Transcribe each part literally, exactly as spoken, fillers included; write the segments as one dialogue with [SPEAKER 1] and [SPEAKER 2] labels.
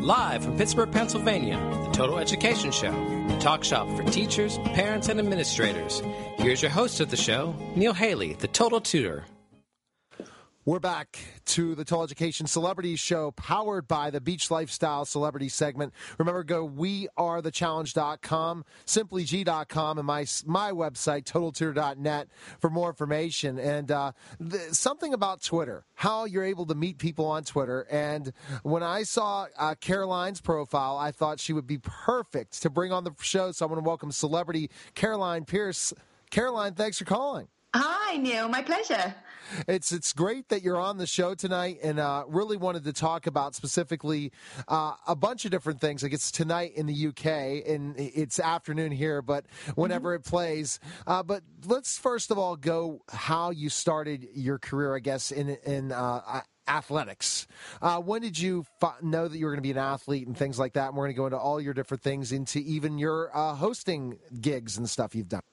[SPEAKER 1] Live from Pittsburgh, Pennsylvania, the Total Education Show, the talk shop for teachers, parents, and administrators. Here's your host of the show, Neil Haley, the Total Tutor.
[SPEAKER 2] We're back to the Total Education Celebrity Show, powered by the Beach Lifestyle Celebrity segment. Remember, go we are the challenge dot com, simply g dot com, and my my website, total tutor dot net, for more information. And uh, the, something about Twitter, how you're able to meet people on Twitter. And when I saw uh, Caroline's profile, I thought she would be perfect to bring on the show. So I want to welcome celebrity Caroline Pierce. Caroline, thanks for calling.
[SPEAKER 3] Hi, Neil. My pleasure.
[SPEAKER 2] It's it's great that you're on the show tonight, and uh, really wanted to talk about specifically uh, a bunch of different things. Like it's tonight in the U K, and it's afternoon here, but whenever mm-hmm. it plays. Uh, but let's first of all go how you started your career, I guess, in in uh, athletics. Uh, when did you f- know that you were going to be an athlete and things like that? And we're going to go into all your different things, into even your uh, hosting gigs and stuff you've done.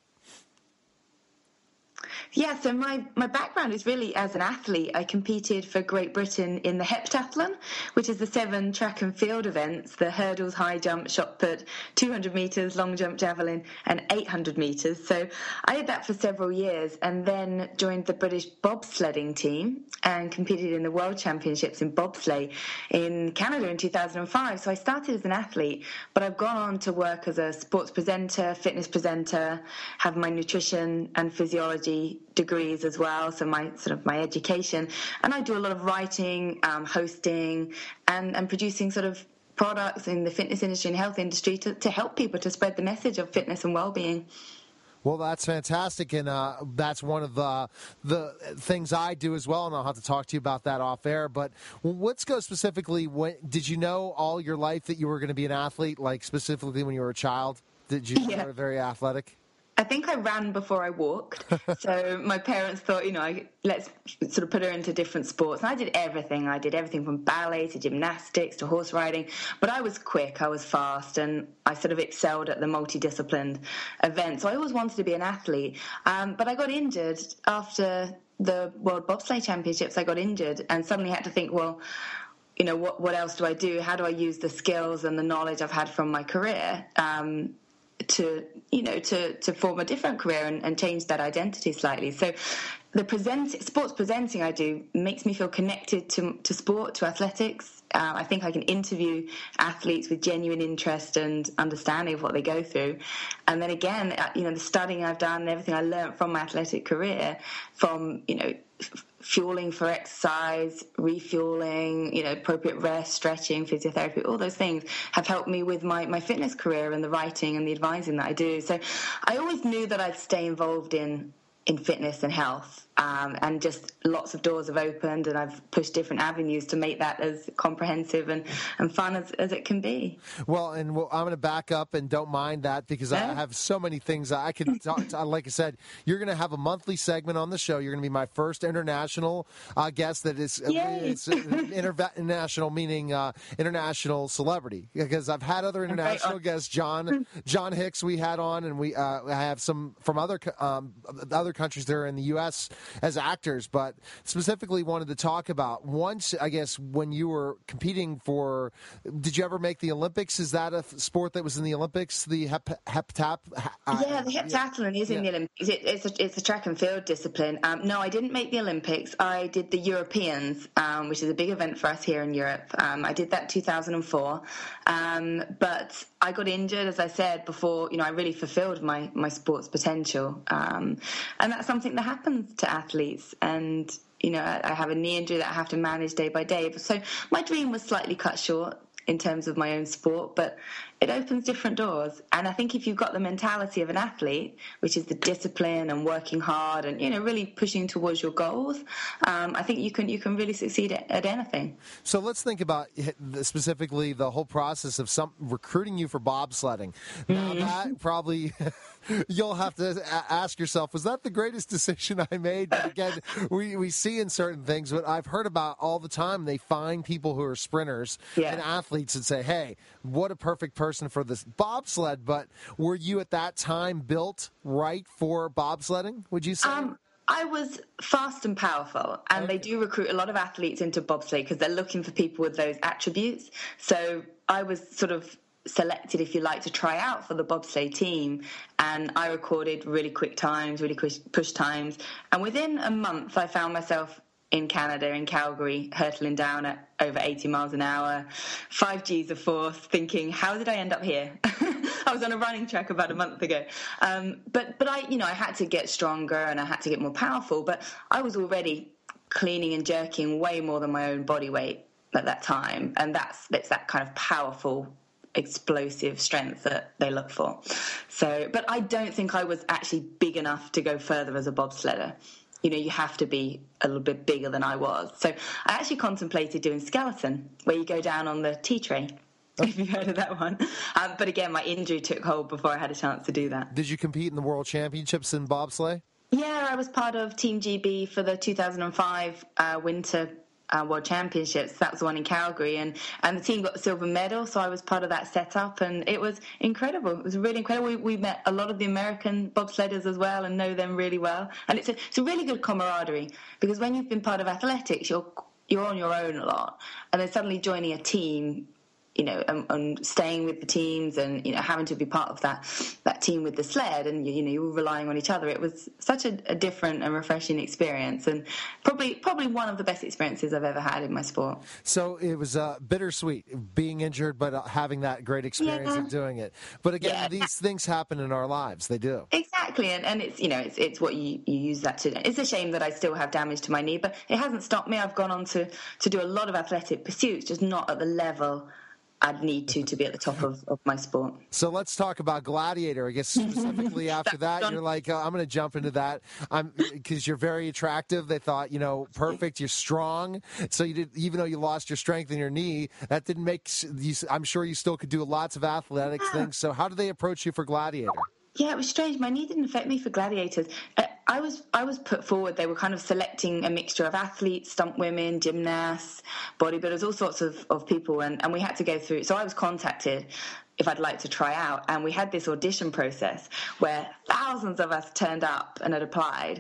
[SPEAKER 3] Yeah, so my, my background is really as an athlete. I competed for Great Britain in the heptathlon, which is the seven track and field events, the hurdles, high jump, shot put, two hundred metres, long jump, javelin, and eight hundred metres. So I did that for several years and then joined the British bobsledding team and competed in the World Championships in bobsleigh in Canada in two thousand five. So I started as an athlete, but I've gone on to work as a sports presenter, fitness presenter, have my nutrition and physiology degrees as well, so my sort of my education, and I do a lot of writing, um, hosting, and, and producing sort of products in the fitness industry and health industry to, to help people to spread the message of fitness and well-being.
[SPEAKER 2] Well, that's fantastic, and uh, that's one of the the things I do as well, and I'll have to talk to you about that off air. But let's go specifically. When, did you know all your life that you were going to be an athlete, like specifically when you were a child? Did you
[SPEAKER 3] yeah.
[SPEAKER 2] were very athletic?
[SPEAKER 3] I think I ran before I walked, so my parents thought, you know, I, let's sort of put her into different sports. And I did everything. I did everything from ballet to gymnastics to horse riding, but I was quick, I was fast, and I sort of excelled at the multidisciplined events. So I always wanted to be an athlete, um, but I got injured after the World Bobsleigh Championships. I got injured and suddenly had to think, well, you know, what, what else do I do? How do I use the skills and the knowledge I've had from my career um to, you know, to, to form a different career and, and change that identity slightly. So the present, sports presenting I do makes me feel connected to, to sport, to athletics. Uh, I think I can interview athletes with genuine interest and understanding of what they go through. And then again, you know, the studying I've done and everything I learned from my athletic career, from, you know, f- fueling for exercise, refueling, you know, appropriate rest, stretching, physiotherapy, all those things have helped me with my, my fitness career and the writing and the advising that I do. So I always knew that I'd stay involved in in fitness and health, um, and just lots of doors have opened, and I've pushed different avenues to make that as comprehensive and, and fun as, as it can be.
[SPEAKER 2] Well, and well, I'm going to back up and don't mind that because yeah. I have so many things I can talk to. Like I said, you're going to have a monthly segment on the show. You're going to be my first international uh, guest that is it's international, meaning uh, international celebrity, because I've had other international guests, John John Hicks we had on, and we uh, I have some from other um, other countries there in the U S as actors, but specifically wanted to talk about once, I guess, when you were competing for, did you ever make the Olympics? Is that a sport that was in the Olympics, the hep, heptap?
[SPEAKER 3] Uh, yeah, the heptathlon yeah. is in yeah. the Olympics. It, it's, a, it's a track and field discipline. Um, no, I didn't make the Olympics. I did the Europeans, um, which is a big event for us here in Europe. Um, I did that in two thousand four, um, but I got injured, as I said before. You know, I really fulfilled my, my sports potential. Um, And that's something that happens to athletes. And, you know, I have a knee injury that I have to manage day by day. So my dream was slightly cut short in terms of my own sport, but it opens different doors. And I think if you've got the mentality of an athlete, which is the discipline and working hard and, you know, really pushing towards your goals, um, I think you can you can really succeed at, at anything.
[SPEAKER 2] So let's think about specifically the whole process of some recruiting you for bobsledding. Now mm. that probably you'll have to ask yourself, was that the greatest decision I made? But again, we, we see in certain things, what I've heard about all the time, they find people who are sprinters yeah. and athletes and say, hey, what a perfect person for this bobsled. But were you at that time built right for bobsledding, would you say?
[SPEAKER 3] Um, I was fast and powerful, and okay. they do recruit a lot of athletes into bobsleigh because they're looking for people with those attributes. So I was sort of selected, if you like, to try out for the bobsleigh team, and I recorded really quick times, really quick push times, and within a month I found myself in Canada, in Calgary, hurtling down at over eighty miles an hour, five G's of force, thinking, how did I end up here? I was on a running track about a month ago. Um, but, but I, you know, I had to get stronger and I had to get more powerful, but I was already cleaning and jerking way more than my own body weight at that time. And that's, it's that kind of powerful, explosive strength that they look for. So, but I don't think I was actually big enough to go further as a bobsledder. You know, you have to be a little bit bigger than I was. So I actually contemplated doing skeleton, where you go down on the tea tray, if you've heard of that one. Um, but again, my injury took hold before I had a chance to do that.
[SPEAKER 2] Did you compete in the World Championships in bobsleigh?
[SPEAKER 3] Yeah, I was part of Team G B for the two thousand five uh, Winter Uh, World Championships. That was the one in Calgary, and, and the team got the silver medal, so I was part of that setup, and it was incredible. It was really incredible. We, we met a lot of the American bobsledders as well and know them really well, and it's a, it's a really good camaraderie, because when you've been part of athletics, you're you're on your own a lot, and then suddenly joining a team, you know, and, and staying with the teams, and, you know, having to be part of that that team with the sled, and, you know, you were relying on each other. It was such a, a different and refreshing experience, and probably probably one of the best experiences I've ever had in my sport.
[SPEAKER 2] So it was uh, bittersweet, being injured, but uh, having that great experience
[SPEAKER 3] yeah.
[SPEAKER 2] of doing it. But again,
[SPEAKER 3] yeah.
[SPEAKER 2] these things happen in our lives. They do.
[SPEAKER 3] Exactly, and, and it's, you know, it's it's what you, you use that to. It's a shame that I still have damage to my knee, but it hasn't stopped me. I've gone on to, to do a lot of athletic pursuits, just not at the level I'd need to to be at the top of, of my sport.
[SPEAKER 2] So let's talk about Gladiator. I guess specifically after that, you're like, uh, I'm going to jump into that. I'm because you're very attractive. They thought, you know, perfect. You're strong. So you did, even though you lost your strength in your knee, that didn't make you. I'm sure you still could do lots of athletics yeah. things. So how did they approach you for Gladiator?
[SPEAKER 3] Yeah, it was strange. My knee didn't affect me for Gladiators. I was I was put forward. They were kind of selecting a mixture of athletes, stunt women, gymnasts, bodybuilders, all sorts of, of people, and, and we had to go through. So I was contacted if I'd like to try out, and we had this audition process where thousands of us turned up and had applied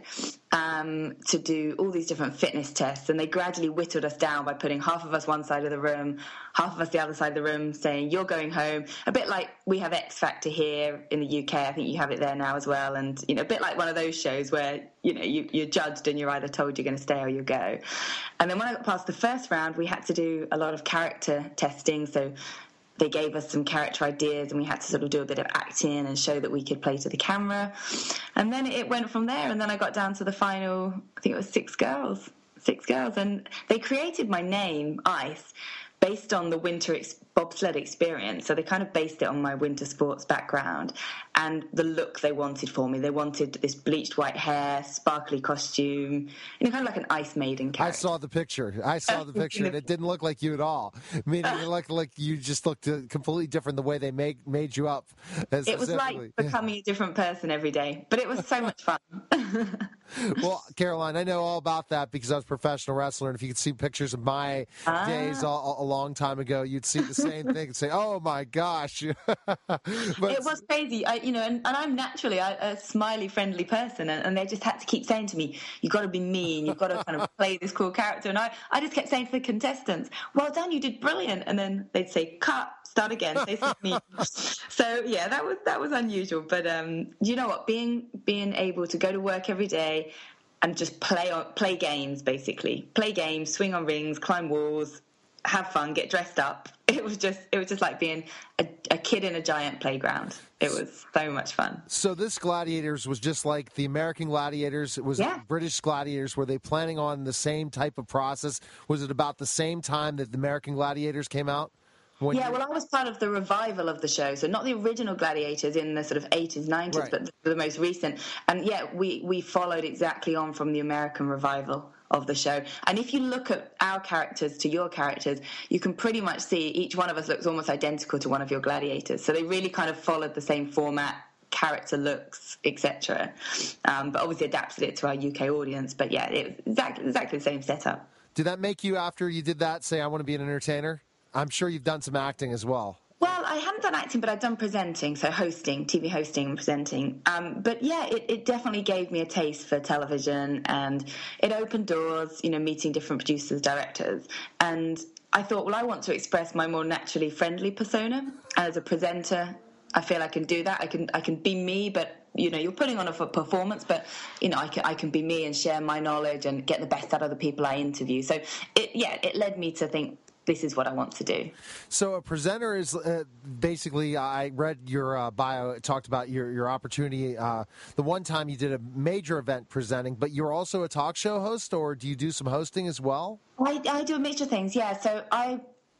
[SPEAKER 3] um, to do all these different fitness tests, and they gradually whittled us down by putting half of us one side of the room, half of us the other side of the room, saying, you're going home. A bit like we have X Factor here in the U K. I think you have it there now as well, and, you know, a bit like one of those shows where, you know, you, you're judged and you're either told you're going to stay or you go. And then when I got past the first round, we had to do a lot of character testing, so they gave us some character ideas, and we had to sort of do a bit of acting and show that we could play to the camera. And then it went from there, and then I got down to the final, I think it was six girls, six girls. And they created my name, Ice, based on the winter ex- bobsled experience. So they kind of based it on my winter sports background and the look they wanted for me. They wanted this bleached white hair, sparkly costume, you know, kind of like an Ice Maiden character.
[SPEAKER 2] I saw the picture. I saw the picture, and it didn't look like you at all. Meaning it looked like you just looked completely different the way they made made you up.
[SPEAKER 3] It was like becoming a different person every day, but it was so much fun.
[SPEAKER 2] Well, Caroline, I know all about that because I was a professional wrestler, and if you could see pictures of my ah. days a, a long time ago, you'd see the same thing and say, "Oh my gosh!" But
[SPEAKER 3] it was crazy, I, you know. And, and I'm naturally a, a smiley, friendly person, and, and they just had to keep saying to me, "You've got to be mean. You've got to kind of play this cool character." And I, I just kept saying to the contestants, "Well done, you did brilliant." And then they'd say, "Cut, start again." Say something mean. So yeah, that was that was unusual. But um, you know what? Being being able to go to work every day and just play on, play games, basically play games, swing on rings, climb walls, have fun, get dressed up. It was just it was just like being a, a kid in a giant playground. It was so much fun.
[SPEAKER 2] So this Gladiators was just like the American Gladiators. It was
[SPEAKER 3] yeah.
[SPEAKER 2] British Gladiators. Were they planning on the same type of process? Was it about the same time that the American Gladiators came out?
[SPEAKER 3] When yeah, well, I was part of the revival of the show, so not the original Gladiators in the sort of eighties, nineties, right. but the, the most recent. And yeah, we, we followed exactly on from the American revival of the show. And if you look at our characters to your characters, you can pretty much see each one of us looks almost identical to one of your Gladiators. So they really kind of followed the same format, character looks, et cetera. Um, but obviously adapted it to our U K audience. But yeah, it was exactly, exactly the same setup.
[SPEAKER 2] Did that make you, after you did that, say, I want to be an entertainer? I'm sure you've done some acting as well.
[SPEAKER 3] Well, I I hadn't done acting, but I'd done presenting, so hosting, T V hosting and presenting. Um, but yeah, it, it definitely gave me a taste for television, and it opened doors, you know, meeting different producers, directors. And I thought, well, I want to express my more naturally friendly persona as a presenter. I feel I can do that. I can I can be me, but you know, you're putting on a performance, but you know, I can I can be me and share my knowledge and get the best out of the people I interview. So it yeah, it led me to think, this is what I want to do.
[SPEAKER 2] So a presenter is uh, basically, I read your uh, bio, it talked about your, your opportunity, uh, the one time you did a major event presenting, but you're also a talk show host, or do you do some hosting as well?
[SPEAKER 3] I, I do a mixture of things, yeah. So I...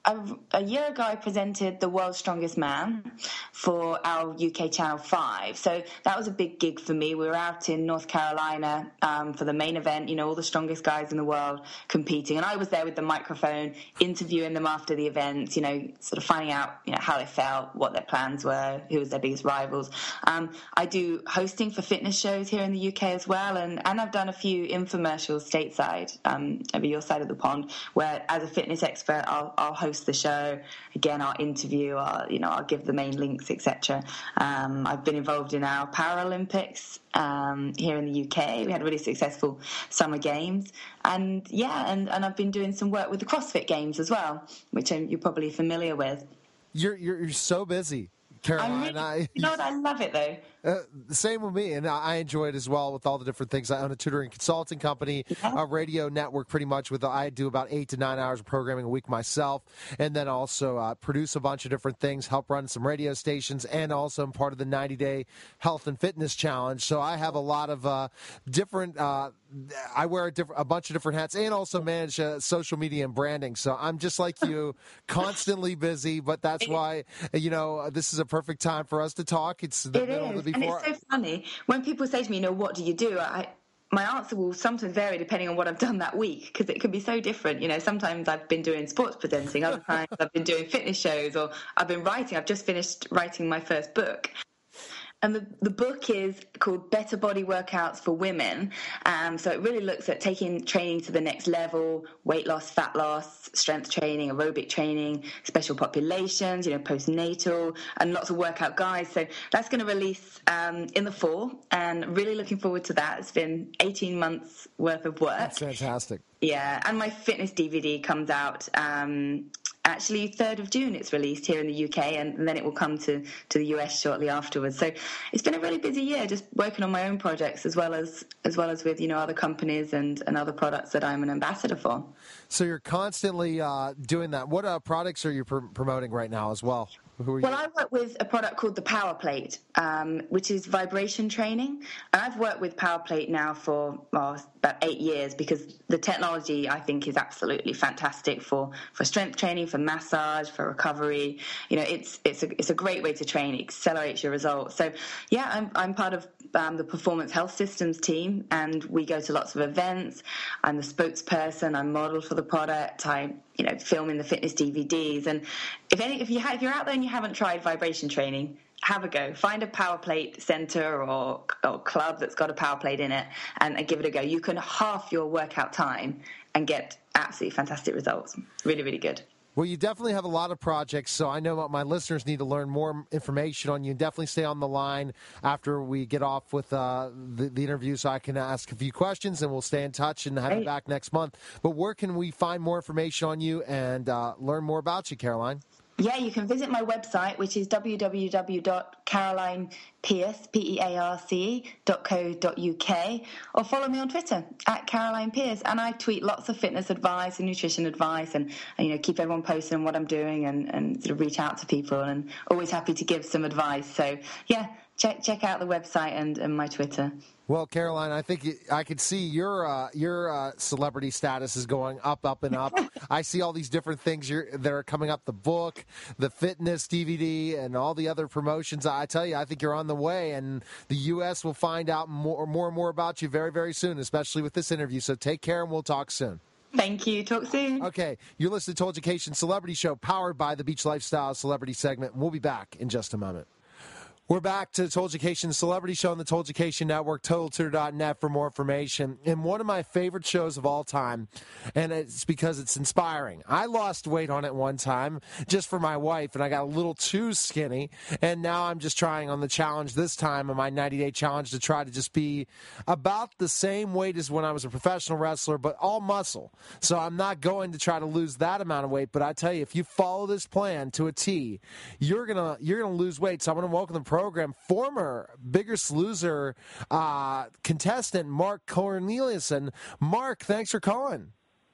[SPEAKER 3] A year ago, I presented The World's Strongest Man for our U K Channel five. So that was a big gig for me. We were out in North Carolina um, for the main event, you know, all the strongest guys in the world competing. And I was there with the microphone, interviewing them after the event, you know, sort of finding out, you know, how they felt, what their plans were, who was their biggest rivals. Um, I do hosting for fitness shows here in the U K as well. And, and I've done a few infomercials stateside, um, over your side of the pond, where as a fitness expert, I'll, I'll host the show. Again, I'll interview, I'll, you know, I'll give the main links, et cetera. Um, I've been involved in our Paralympics um, here in the U K. We had really successful summer games. And, yeah, and, and I've been doing some work with the CrossFit Games as well, which I'm, you're probably familiar with.
[SPEAKER 2] You're, you're, you're so busy, Caroline.
[SPEAKER 3] Really,
[SPEAKER 2] I,
[SPEAKER 3] you know what? I love it, though.
[SPEAKER 2] Uh, the same with me, and I enjoy it as well with all the different things. I own a tutoring consulting company, yeah. a radio network pretty much. With I do about eight to nine hours of programming a week myself, and then also uh, produce a bunch of different things, help run some radio stations, and also I'm part of the ninety-day Health and Fitness Challenge. So I have a lot of uh, different uh, – I wear a, different, a bunch of different hats and also manage uh, social media and branding. So I'm just like you, constantly busy, but that's why, you know, this is a perfect time for us to talk. It's the
[SPEAKER 3] it
[SPEAKER 2] middle
[SPEAKER 3] is.
[SPEAKER 2] of the
[SPEAKER 3] And it's so funny when people say to me, you know, what do you do? I, my answer will sometimes vary depending on what I've done that week, because it can be so different. You know, sometimes I've been doing sports presenting, other times I've been doing fitness shows, or I've been writing. I've just finished writing my first book. And the, the book is called Better Body Workouts for Women. Um, so it really looks at taking training to the next level, weight loss, fat loss, strength training, aerobic training, special populations, you know, postnatal, and lots of workout guides. So that's going to release um, in the fall, and really looking forward to that. It's been eighteen months worth of work.
[SPEAKER 2] That's fantastic.
[SPEAKER 3] Yeah, and my fitness D V D comes out um actually third of June it's released here in the U K, and then it will come to, to the U S shortly afterwards. So it's been a really busy year just working on my own projects as well as as well as with, you know, other companies and, and other products that I'm an ambassador for. So
[SPEAKER 2] you're constantly uh, doing that. What uh, products are you pr- promoting right now as well? Who are
[SPEAKER 3] well,
[SPEAKER 2] you?
[SPEAKER 3] I work with a product called the Power Plate, um, which is vibration training. And I've worked with Power Plate now for well, about eight years because the technology, I think, is absolutely fantastic for, for strength training, for massage, for recovery. You know, it's it's a it's a great way to train. It accelerates your results. So, yeah, I'm I'm part of um, the Performance Health Systems team, and we go to lots of events. I'm the spokesperson. I'm model for the product. I you know, filming the fitness D V Ds. And if any, if you ha- if you're out there and you haven't tried vibration training, have a go. Find a Power Plate center or, or club that's got a Power Plate in it, and, and give it a go. You can half your workout time and get absolutely fantastic results. Really, really good.
[SPEAKER 2] Well, you definitely have a lot of projects, so I know what my listeners need to learn more information on you. Definitely stay on the line after we get off with uh, the, the interview so I can ask a few questions, and we'll stay in touch and have
[SPEAKER 3] Great.
[SPEAKER 2] you back next month. But where can we find more information on you and uh, learn more about you, Caroline?
[SPEAKER 3] Yeah, you can visit my website, which is w w w dot caroline pearce, P E A R C E, dot co dot U K, or follow me on Twitter, at Caroline Pearce. And I tweet lots of fitness advice and nutrition advice, and, and you know, keep everyone posted on what I'm doing, and, and sort of reach out to people, and always happy to give some advice. So, yeah, check check out the website and, and my Twitter.
[SPEAKER 2] Well, Caroline, I think I could see your uh, your uh, celebrity status is going up, up, and up. I see all these different things you're, that are coming up, the book, the fitness D V D, and all the other promotions. I tell you, I think you're on the way, and the U S will find out more, more and more about you very, very soon, especially with this interview. So take care, and we'll talk soon.
[SPEAKER 3] Thank you. Talk soon.
[SPEAKER 2] Okay. You're listening to Told Celebrity Show, powered by the Beach Lifestyle Celebrity segment. We'll be back in just a moment. We're back to the Told-You-Cation Celebrity Show on the Told-You-Cation Network, total tutor dot net for more information. And one of my favorite shows of all time, and it's because it's inspiring. I lost weight on it one time just for my wife, and I got a little too skinny. And now I'm just trying on the challenge this time, on my ninety-day challenge, to try to just be about the same weight as when I was a professional wrestler, but all muscle. So I'm not going to try to lose that amount of weight. But I tell you, if you follow this plan to a T, you're gonna you're gonna lose weight. So I'm gonna welcome the program former Biggest Loser uh, contestant Mark Corneliuson. Mark, thanks for calling.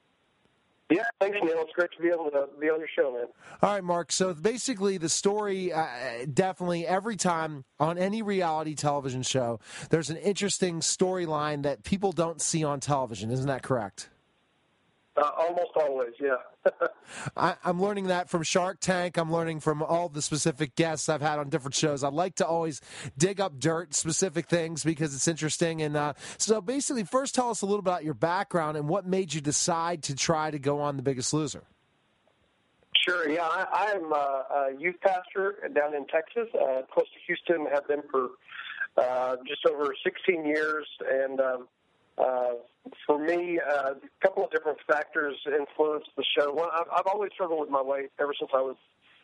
[SPEAKER 4] Yeah, thanks, Neil. It's great to be able to be on your show, man.
[SPEAKER 2] All right, Mark. So basically the story, uh, definitely every time on any reality television show, there's an interesting storyline that people don't see on television. Isn't that correct?
[SPEAKER 4] Uh, almost always, yeah.
[SPEAKER 2] I, I'm learning that from Shark Tank. I'm learning from all the specific guests I've had on different shows. I like to always dig up dirt, specific things, because it's interesting. And uh, so basically, first tell us a little about your background and what made you decide to try to go on The Biggest Loser.
[SPEAKER 4] Sure, yeah. I, I'm a, a youth pastor down in Texas, uh, close to Houston. Have been for uh, just over sixteen years. And um, uh, for me, uh, a couple of different factors influenced the show. One, I've, I've always struggled with my weight ever since I was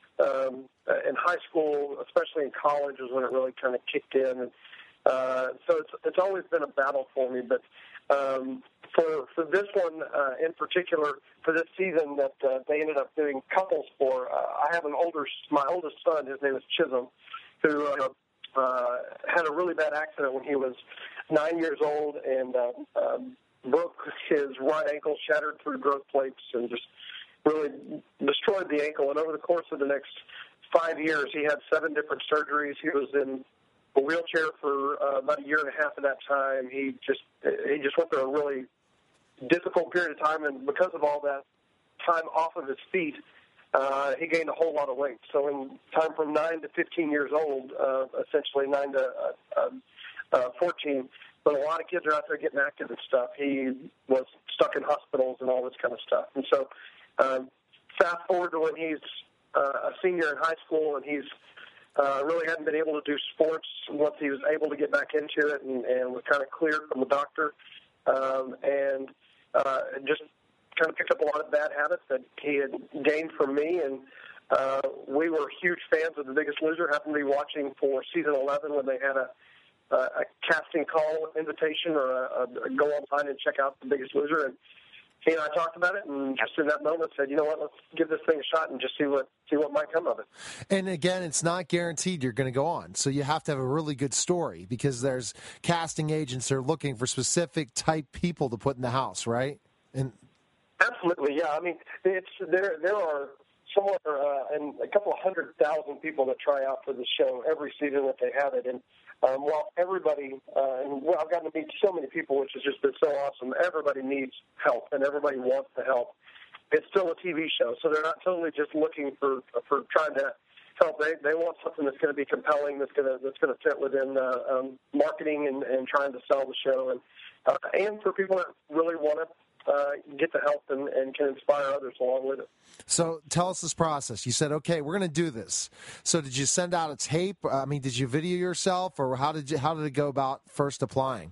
[SPEAKER 4] um, in high school, especially in college is when it really kind of kicked in. And, uh, so it's, it's always been a battle for me. But um, for for this one uh, in particular, for this season that uh, they ended up doing couples for, uh, I have an older, my oldest son, his name is Chisholm, who uh, uh, had a really bad accident when he was nine years old and uh, um, broke his right ankle, shattered three growth plates, and just really destroyed the ankle. And over the course of the next five years, he had seven different surgeries. He was in a wheelchair for uh, about a year and a half of that time. He just he just went through a really difficult period of time, and because of all that time off of his feet, uh, he gained a whole lot of weight. So in time from nine to fifteen years old, uh, essentially nine to uh, uh, fourteen, but a lot of kids are out there getting active and stuff. He was stuck in hospitals and all this kind of stuff. And so um, fast forward to when he's uh, a senior in high school, and he's uh, really hadn't been able to do sports once he was able to get back into it, and, and was kind of cleared from the doctor, um, and uh, just kind of picked up a lot of bad habits that he had gained from me. And uh, we were huge fans of The Biggest Loser. Happened to be watching for season eleven when they had a Uh, a casting call invitation or a, a go online and check out The Biggest Loser. And he and I talked about it, and just in that moment said, you know what, let's give this thing a shot and just see what see what might come of it.
[SPEAKER 2] And again, it's not guaranteed you're going to go on. So you have to have a really good story, because there's casting agents that are looking for specific type people to put in the house, right? And
[SPEAKER 4] absolutely, yeah. I mean, it's there. There are somewhere uh, and a couple of hundred thousand people that try out for the show every season that they have it. And Um, while everybody, uh, and well, I've gotten to meet so many people, which has just been so awesome. Everybody needs help, and everybody wants to help. It's still a T V show, so they're not totally just looking for for trying to help. They they want something that's going to be compelling, that's going to that's going to fit within uh, um, marketing and, and trying to sell the show, and uh, and for people that really want to uh, get the help and, and can inspire others along with it.
[SPEAKER 2] So tell us this process. You said, okay, we're going to do this. So did you send out a tape? I mean, did you video yourself, or how did you, how did it go about first applying?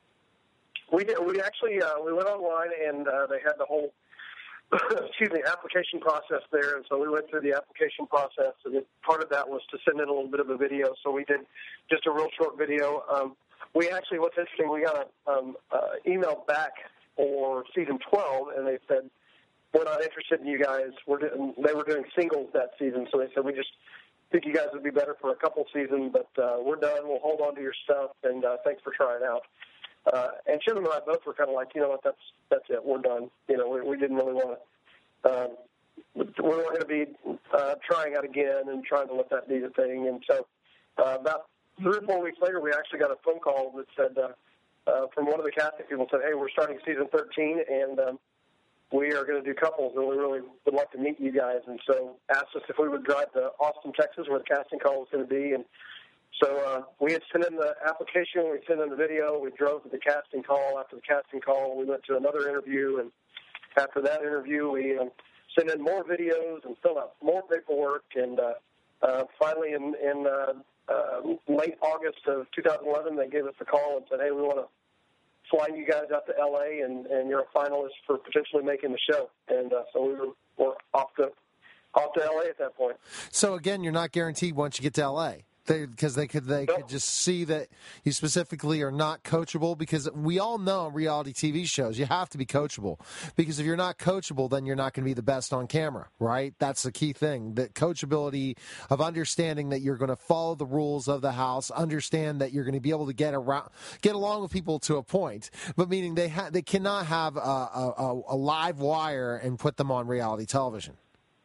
[SPEAKER 4] We did, we actually uh, we went online, and uh, they had the whole excuse me application process there, and so we went through the application process. And it, part of that was to send in a little bit of a video. So we did just a real short video. Um, we actually, what's interesting, we got an um, uh, email back for season twelve, and they said, we're not interested in you guys. We're doing, they were doing singles that season, so they said, we just think you guys would be better for a couple seasons, but uh, we're done. We'll hold on to your stuff, and uh, thanks for trying out. Uh, and Chisholm and I both were kind of like, you know what, that's that's it. We're done. You know, we, we didn't really want to. Um, we weren't going to be uh, trying out again and trying to let that be the thing. And so uh, about three or four weeks later, we actually got a phone call that said uh, uh, from one of the casting people said, hey, we're starting season thirteen, and um, we are going to do couples, and we really would like to meet you guys. And so asked us if we would drive to Austin, Texas, where the casting call was going to be. And so uh, we had sent in the application, we sent in the video, we drove to the casting call. After the casting call, we went to another interview, and after that interview, we um, sent in more videos and filled out more paperwork. And uh, uh, finally, in, in uh, uh, late August of two thousand eleven, they gave us a call and said, hey, we want to fly you guys out to L A, and, and you're a finalist for potentially making the show. And uh, so we were, were off to off to L A at that point.
[SPEAKER 2] So, again, you're not guaranteed once you get to L A. Because they, they could they nope. could just see that you specifically are not coachable, because we all know in reality T V shows you have to be coachable, because if you're not coachable, then you're not going to be the best on camera, right? That's the key thing, that coachability of understanding that you're going to follow the rules of the house, understand that you're going to be able to get around, get along with people to a point, but meaning they ha- they cannot have a, a, a live wire and put them on reality television.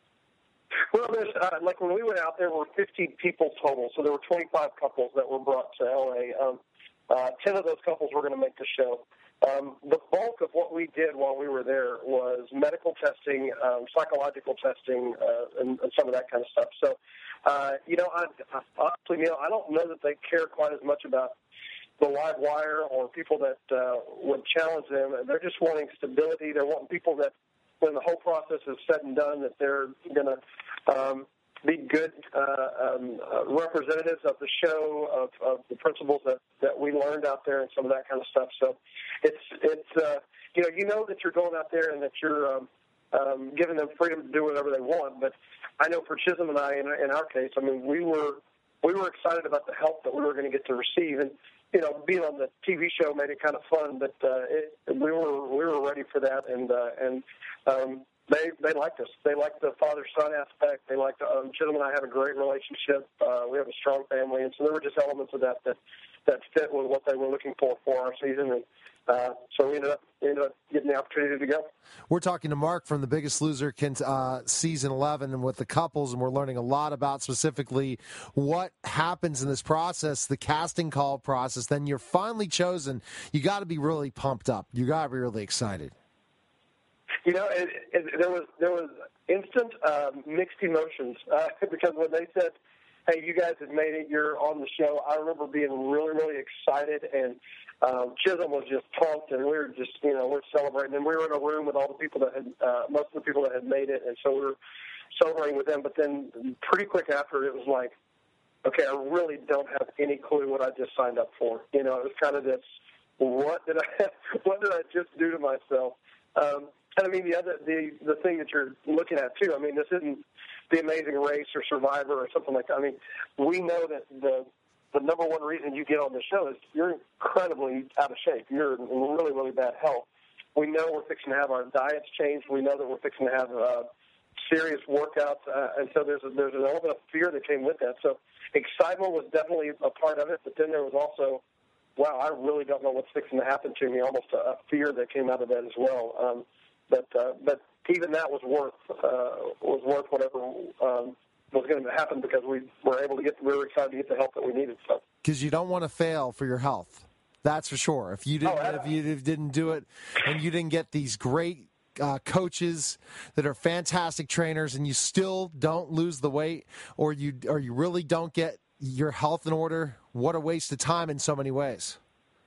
[SPEAKER 4] Well, there's uh, like when we went out, there were fifty people total, so there were twenty-five couples that were brought to L A. Um, uh, ten of those couples were going to make the show. Um, the bulk of what we did while we were there was medical testing, um, psychological testing, uh, and, and some of that kind of stuff. So, uh, you know, I, I, honestly, Neil, I don't know that they care quite as much about the live wire or people that uh, would challenge them. They're just wanting stability. They're wanting people that, when the whole process is said and done, that they're going to um, be good uh, um, uh, representatives of the show, of, of the principles that, that we learned out there, and some of that kind of stuff. So it's it's uh, you know you know that you're going out there and that you're um, um, giving them freedom to do whatever they want. But I know for Chisholm and I, in, in our case, I mean we were we were excited about the help that we were going to get to receive, and you know being on the T V show made it kind of fun. But uh, it, we were we were ready for that, and uh, and Um, they they liked us. They liked the father-son aspect. They liked um, Chisholm and I have a great relationship. Uh, we have a strong family, and so there were just elements of that that, that fit with what they were looking for for our season. And uh, so we ended up we ended up getting the opportunity to go.
[SPEAKER 2] We're talking to Mark from The Biggest Loser, uh, season eleven, and with the couples, and we're learning a lot about specifically what happens in this process, the casting call process. Then you're finally chosen. You got to be really pumped up. You got to be really excited.
[SPEAKER 4] You know, it, it, there was there was instant uh, mixed emotions uh, because when they said, "Hey, you guys have made it. You're on the show," I remember being really, really excited, and um, Chisholm was just pumped, and we were just, you know, we're celebrating. And we were in a room with all the people that had, uh, most of the people that had made it, and so we were celebrating with them. But then, pretty quick after, it was like, okay, I really don't have any clue what I just signed up for. You know, it was kind of this, what did I, what did I just do to myself? Um, And I mean, the other the the thing that you're looking at too. I mean, this isn't The Amazing Race or Survivor or something like that. I mean, we know that the the number one reason you get on the show is you're incredibly out of shape. You're in really really bad health. We know we're fixing to have our diets changed. We know that we're fixing to have uh, serious workouts, uh, and so there's a, there's an element of fear that came with that. So excitement was definitely a part of it, but then there was also, wow, I really don't know what's fixing to happen to me. Almost a, a fear that came out of that as well. Um, But uh, but even that was worth uh, was worth whatever um, was going to happen, because we were able to get we were excited to get the help that we needed. So
[SPEAKER 2] because you don't want to fail for your health, that's for sure. If you didn't oh, if you didn't do it, and you didn't get these great uh, coaches that are fantastic trainers, and you still don't lose the weight, or you or you really don't get your health in order, what a waste of time in so many ways.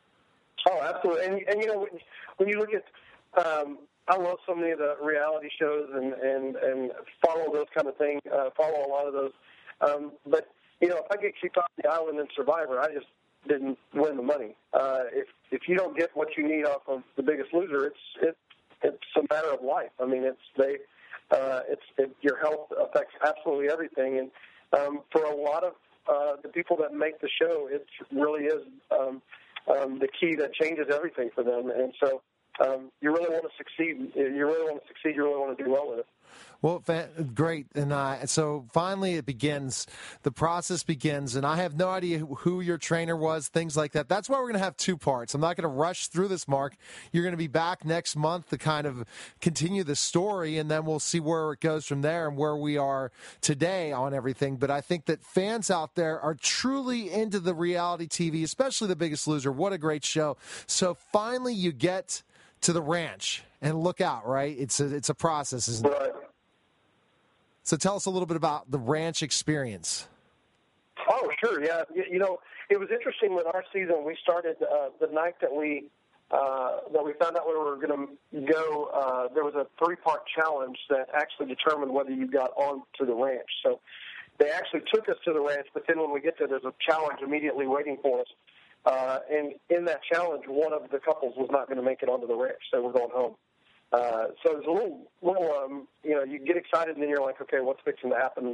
[SPEAKER 4] Oh, absolutely. And, and you know, when, when you look at um, I love so many of the reality shows and, and, and follow those kind of things, uh, follow a lot of those. Um, but, you know, if I get kicked off the island in Survivor, I just didn't win the money. Uh, if if you don't get what you need off of The Biggest Loser, it's it, it's a matter of life. I mean, it's they uh, it's it, your health affects absolutely everything. And um, for a lot of uh, the people that make the show, it really is um, um, the key that changes everything for them. And so, Um, you really want to succeed. You really want to succeed. You really want to do well with it.
[SPEAKER 2] Well, great. And uh, so finally it begins. The process begins, and I have no idea who your trainer was, things like that. That's why we're going to have two parts. I'm not going to rush through this, Mark. You're going to be back next month to kind of continue the story, and then we'll see where it goes from there and where we are today on everything. But I think that fans out there are truly into the reality T V, especially The Biggest Loser. What a great show. So finally you get to the ranch, and look out, right? It's a, it's a process, isn't it?
[SPEAKER 4] Right.
[SPEAKER 2] So tell us a little bit about the ranch experience.
[SPEAKER 4] Oh, sure, yeah. You know, it was interesting with our season. We started uh, the night that we uh, that we found out we were going to go. Uh, there was a three-part challenge that actually determined whether you got on to the ranch. So they actually took us to the ranch, but then when we get there, there's a challenge immediately waiting for us. Uh, and in that challenge, one of the couples was not going to make it onto the ranch, so we're going home. Uh, so it's a little, little, um, you know, you get excited and then you're like, okay, what's fixing to happen?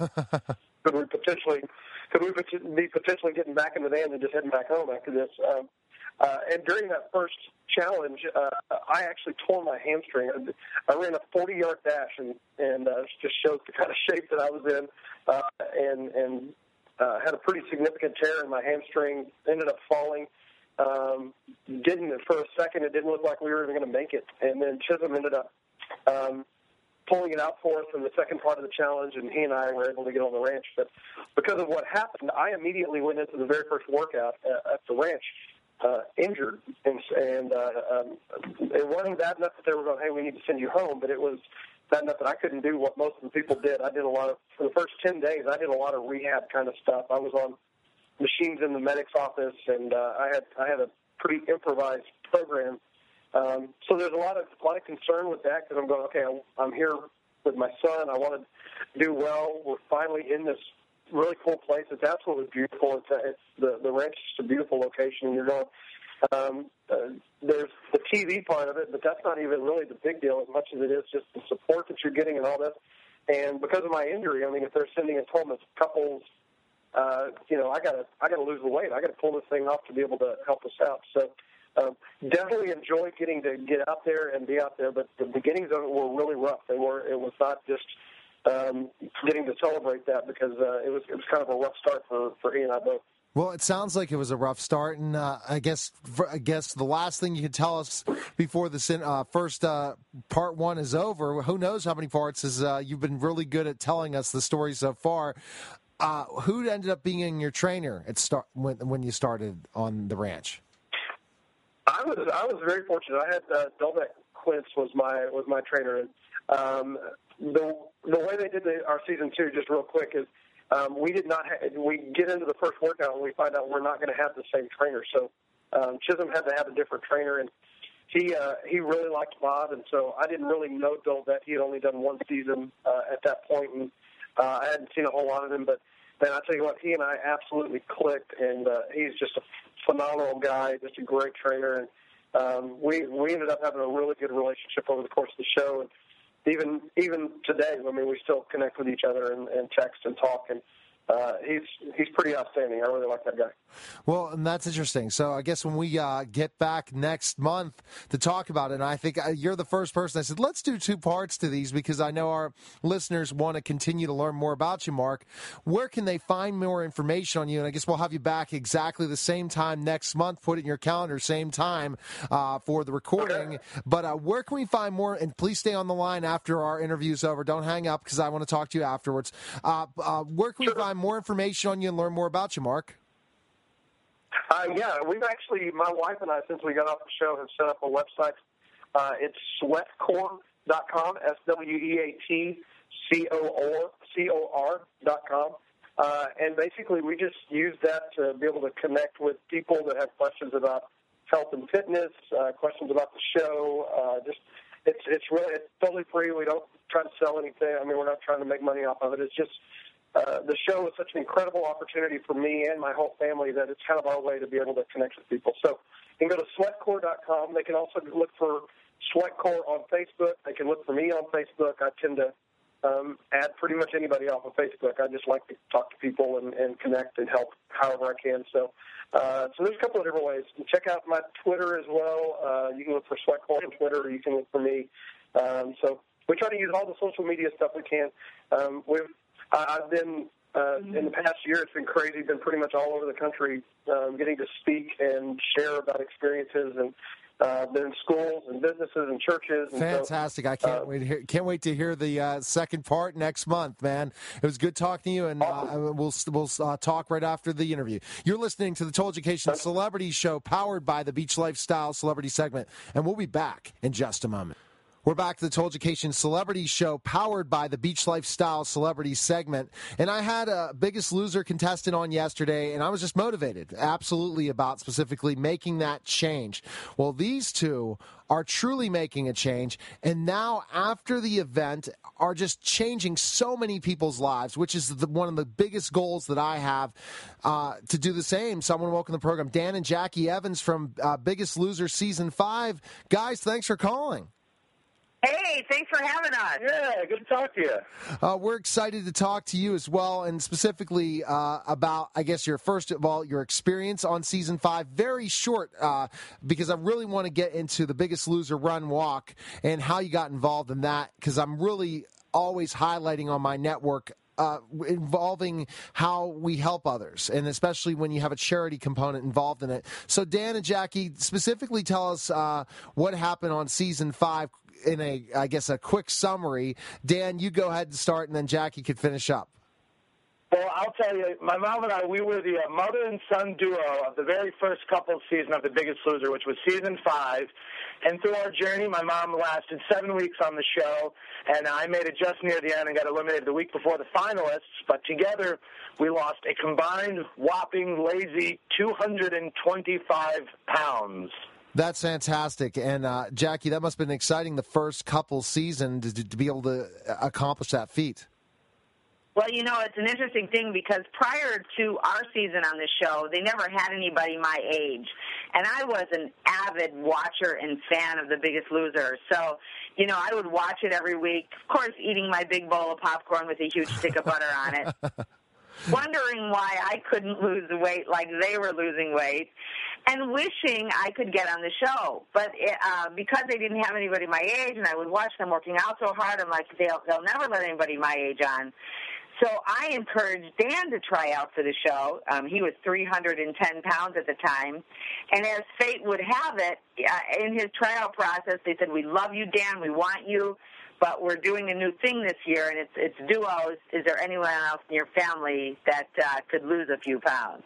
[SPEAKER 4] Could we potentially, could we be potentially getting back in the van and just heading back home after this? Um, uh, and during that first challenge, uh, I actually tore my hamstring. I ran a forty-yard dash, and and uh, it just shows the kind of shape that I was in, uh, and and. Uh, had a pretty significant tear in my hamstring, ended up falling. Um, didn't, for a second, it didn't look like we were even going to make it. And then Chisholm ended up um, pulling it out for us in the second part of the challenge, and he and I were able to get on the ranch. But because of what happened, I immediately went into the very first workout at, at the ranch uh, injured. And, and uh, um, it wasn't bad enough that they were going, hey, we need to send you home, but it was bad enough that I couldn't do what most of the people did. I did a lot of, for the first ten days, I did a lot of rehab kind of stuff. I was on machines in the medic's office, and uh, I had I had a pretty improvised program. Um, so there's a lot of a lot of concern with that because I'm going, okay, I'm here with my son. I want to do well. We're finally in this really cool place. It's absolutely beautiful. It's, a, it's the the ranch is a beautiful location, and you're going. Um, uh, there's the T V part of it, but that's not even really the big deal as much as it is just the support that you're getting and all this. And because of my injury, I mean, if they're sending us home as couples, uh, you know, I gotta I gotta lose the weight. I gotta pull this thing off to be able to help us out. So um, definitely enjoyed getting to get out there and be out there. But the beginnings of it were really rough. They were. It was not just um, getting to celebrate that because uh, it was it was kind of a rough start for for he and I both.
[SPEAKER 2] Well, it sounds like it was a rough start, and uh, I guess for, I guess the last thing you can tell us before the uh, first uh, part one is over, who knows how many parts, is uh, you've been really good at telling us the story so far. Uh, who ended up being your trainer at start when, when you started on the ranch?
[SPEAKER 4] I was I was very fortunate. I had uh, Delbeck Quince was my was my trainer, and um, the the way they did the, our season two, just real quick, is. Um, we did not. Ha- we get into the first workout and we find out we're not going to have the same trainer. So um, Chisholm had to have a different trainer, and he uh, he really liked Bob, and so I didn't really know Dolbett. He had only done one season uh, at that point, and uh, I hadn't seen a whole lot of him. But man, I tell you what, he and I absolutely clicked, and uh, he's just a phenomenal guy, just a great trainer, and um, we we ended up having a really good relationship over the course of the show. And Even even today, I mean, we still connect with each other and, and text and talk, and uh, he's he's pretty outstanding. I really like that guy.
[SPEAKER 2] Well, and that's interesting. So I guess when we uh, get back next month to talk about it, and I think you're the first person I said, let's do two parts to these because I know our listeners want to continue to learn more about you, Mark. Where can they find more information on you? And I guess we'll have you back exactly the same time next month. Put it in your calendar, same time uh, for the recording. Okay. But uh, where can we find more? And please stay on the line after our interview's over. Don't hang up because I want to talk to you afterwards. Uh, uh, where can we find more information on you and learn more about you, Mark?
[SPEAKER 4] Uh, yeah, we've actually, my wife and I, since we got off the show, have set up a website. Uh, it's sweatcore dot com, S W E A T C O R dot com. Uh, and basically, we just use that to be able to connect with people that have questions about health and fitness, uh, questions about the show. Uh, just it's it's really it's totally free. We don't try to sell anything. I mean, we're not trying to make money off of it. It's just Uh, the show is such an incredible opportunity for me and my whole family that it's kind of our way to be able to connect with people. So you can go to sweatcore dot com. They can also look for Sweatcore on Facebook. They can look for me on Facebook. I tend to um, add pretty much anybody off of Facebook. I just like to talk to people and, and connect and help however I can. So uh, so there's a couple of different ways. You check out my Twitter as well. Uh, you can look for Sweatcore on Twitter, or you can look for me. Um, so we try to use all the social media stuff we can. Um, we've I've been, uh, in the past year, it's been crazy, been pretty much all over the country, um, getting to speak and share about experiences, and uh, been in schools and businesses and churches. And
[SPEAKER 2] Fantastic.
[SPEAKER 4] So,
[SPEAKER 2] I can't
[SPEAKER 4] uh,
[SPEAKER 2] wait to hear, can't wait to hear the uh, second part next month, man. It was good talking to you, and
[SPEAKER 4] awesome.
[SPEAKER 2] uh, we'll, we'll uh, talk right after the interview. You're listening to the Total Education Celebrity Show, powered by the Beach Lifestyle Celebrity segment, and we'll be back in just a moment. We're back to the Total Education Celebrity Show, powered by the Beach Lifestyle Celebrity segment. And I had a Biggest Loser contestant on yesterday, and I was just motivated, absolutely, about specifically making that change. Well, these two are truly making a change, and now after the event are just changing so many people's lives, which is the, one of the biggest goals that I have uh, to do the same. So I want to welcome to the program Dan and Jackie Evans from uh, Biggest Loser Season five. Guys, thanks for calling.
[SPEAKER 5] Hey, thanks for having us.
[SPEAKER 4] Yeah, good to talk to you.
[SPEAKER 2] Uh, we're excited to talk to you as well, and specifically uh, about, I guess, your first of all, your experience on Season five. Very short, uh, because I really want to get into the Biggest Loser Run Walk and how you got involved in that, because I'm really always highlighting on my network Uh, involving how we help others, and especially when you have a charity component involved in it. So Dan and Jackie, specifically tell us uh, what happened on Season five in a, I guess, a quick summary. Dan, you go ahead and start, and then Jackie could finish up.
[SPEAKER 6] Well, I'll tell you, my mom and I, we were the uh, mother and son duo of the very first couple season of The Biggest Loser, which was Season five. And through our journey, my mom lasted seven weeks on the show, and I made it just near the end and got eliminated the week before the finalists. But together, we lost a combined whopping, lazy two hundred twenty-five pounds.
[SPEAKER 2] That's fantastic. And, uh, Jackie, that must have been exciting the first couple season to, to be able to accomplish that feat.
[SPEAKER 5] Well, you know, it's an interesting thing because prior to our season on the show, they never had anybody my age. And I was an avid watcher and fan of The Biggest Loser. So, you know, I would watch it every week, of course, eating my big bowl of popcorn with a huge stick of butter on it, wondering why I couldn't lose weight like they were losing weight, and wishing I could get on the show. But it, uh, because they didn't have anybody my age, and I would watch them working out so hard, I'm like, they'll, they'll never let anybody my age on. So I encouraged Dan to try out for the show. Um, he was three hundred ten pounds at the time. And as fate would have it, uh, in his tryout process, they said, we love you, Dan, we want you, but we're doing a new thing this year, and it's, it's duos. Is there anyone else in your family that uh, could lose a few pounds?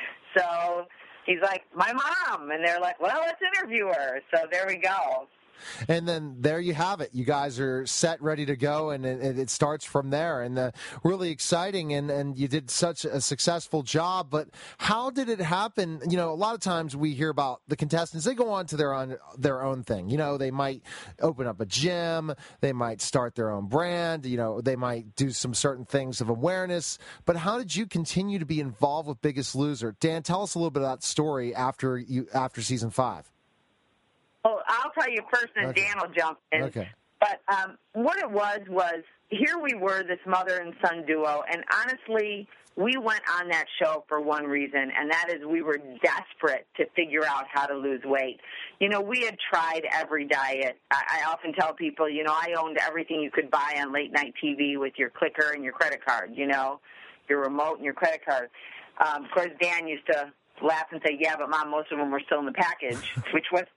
[SPEAKER 5] So he's like, my mom. And they're like, well, let's interview her. So there we go.
[SPEAKER 2] And then there you have it. You guys are set, ready to go, and it, it starts from there. And uh, really exciting, and, and you did such a successful job. But how did it happen? You know, a lot of times we hear about the contestants. They go on to their own, their own thing. You know, they might open up a gym. They might start their own brand. You know, they might do some certain things of awareness. But how did you continue to be involved with Biggest Loser? Dan, tell us a little bit of that story after you after Season five.
[SPEAKER 5] Well, I'll tell you first, and
[SPEAKER 2] Okay.
[SPEAKER 5] Dan will jump in.
[SPEAKER 2] Okay.
[SPEAKER 5] But um, what it was was, here we were, this mother and son duo, and honestly, we went on that show for one reason, and that is we were desperate to figure out how to lose weight. You know, we had tried every diet. I, I often tell people, you know, I owned everything you could buy on late-night T V with your clicker and your credit card, you know, your remote and your credit card. Um, of course, Dan used to laugh and say, yeah, but, Mom, most of them were still in the package, which was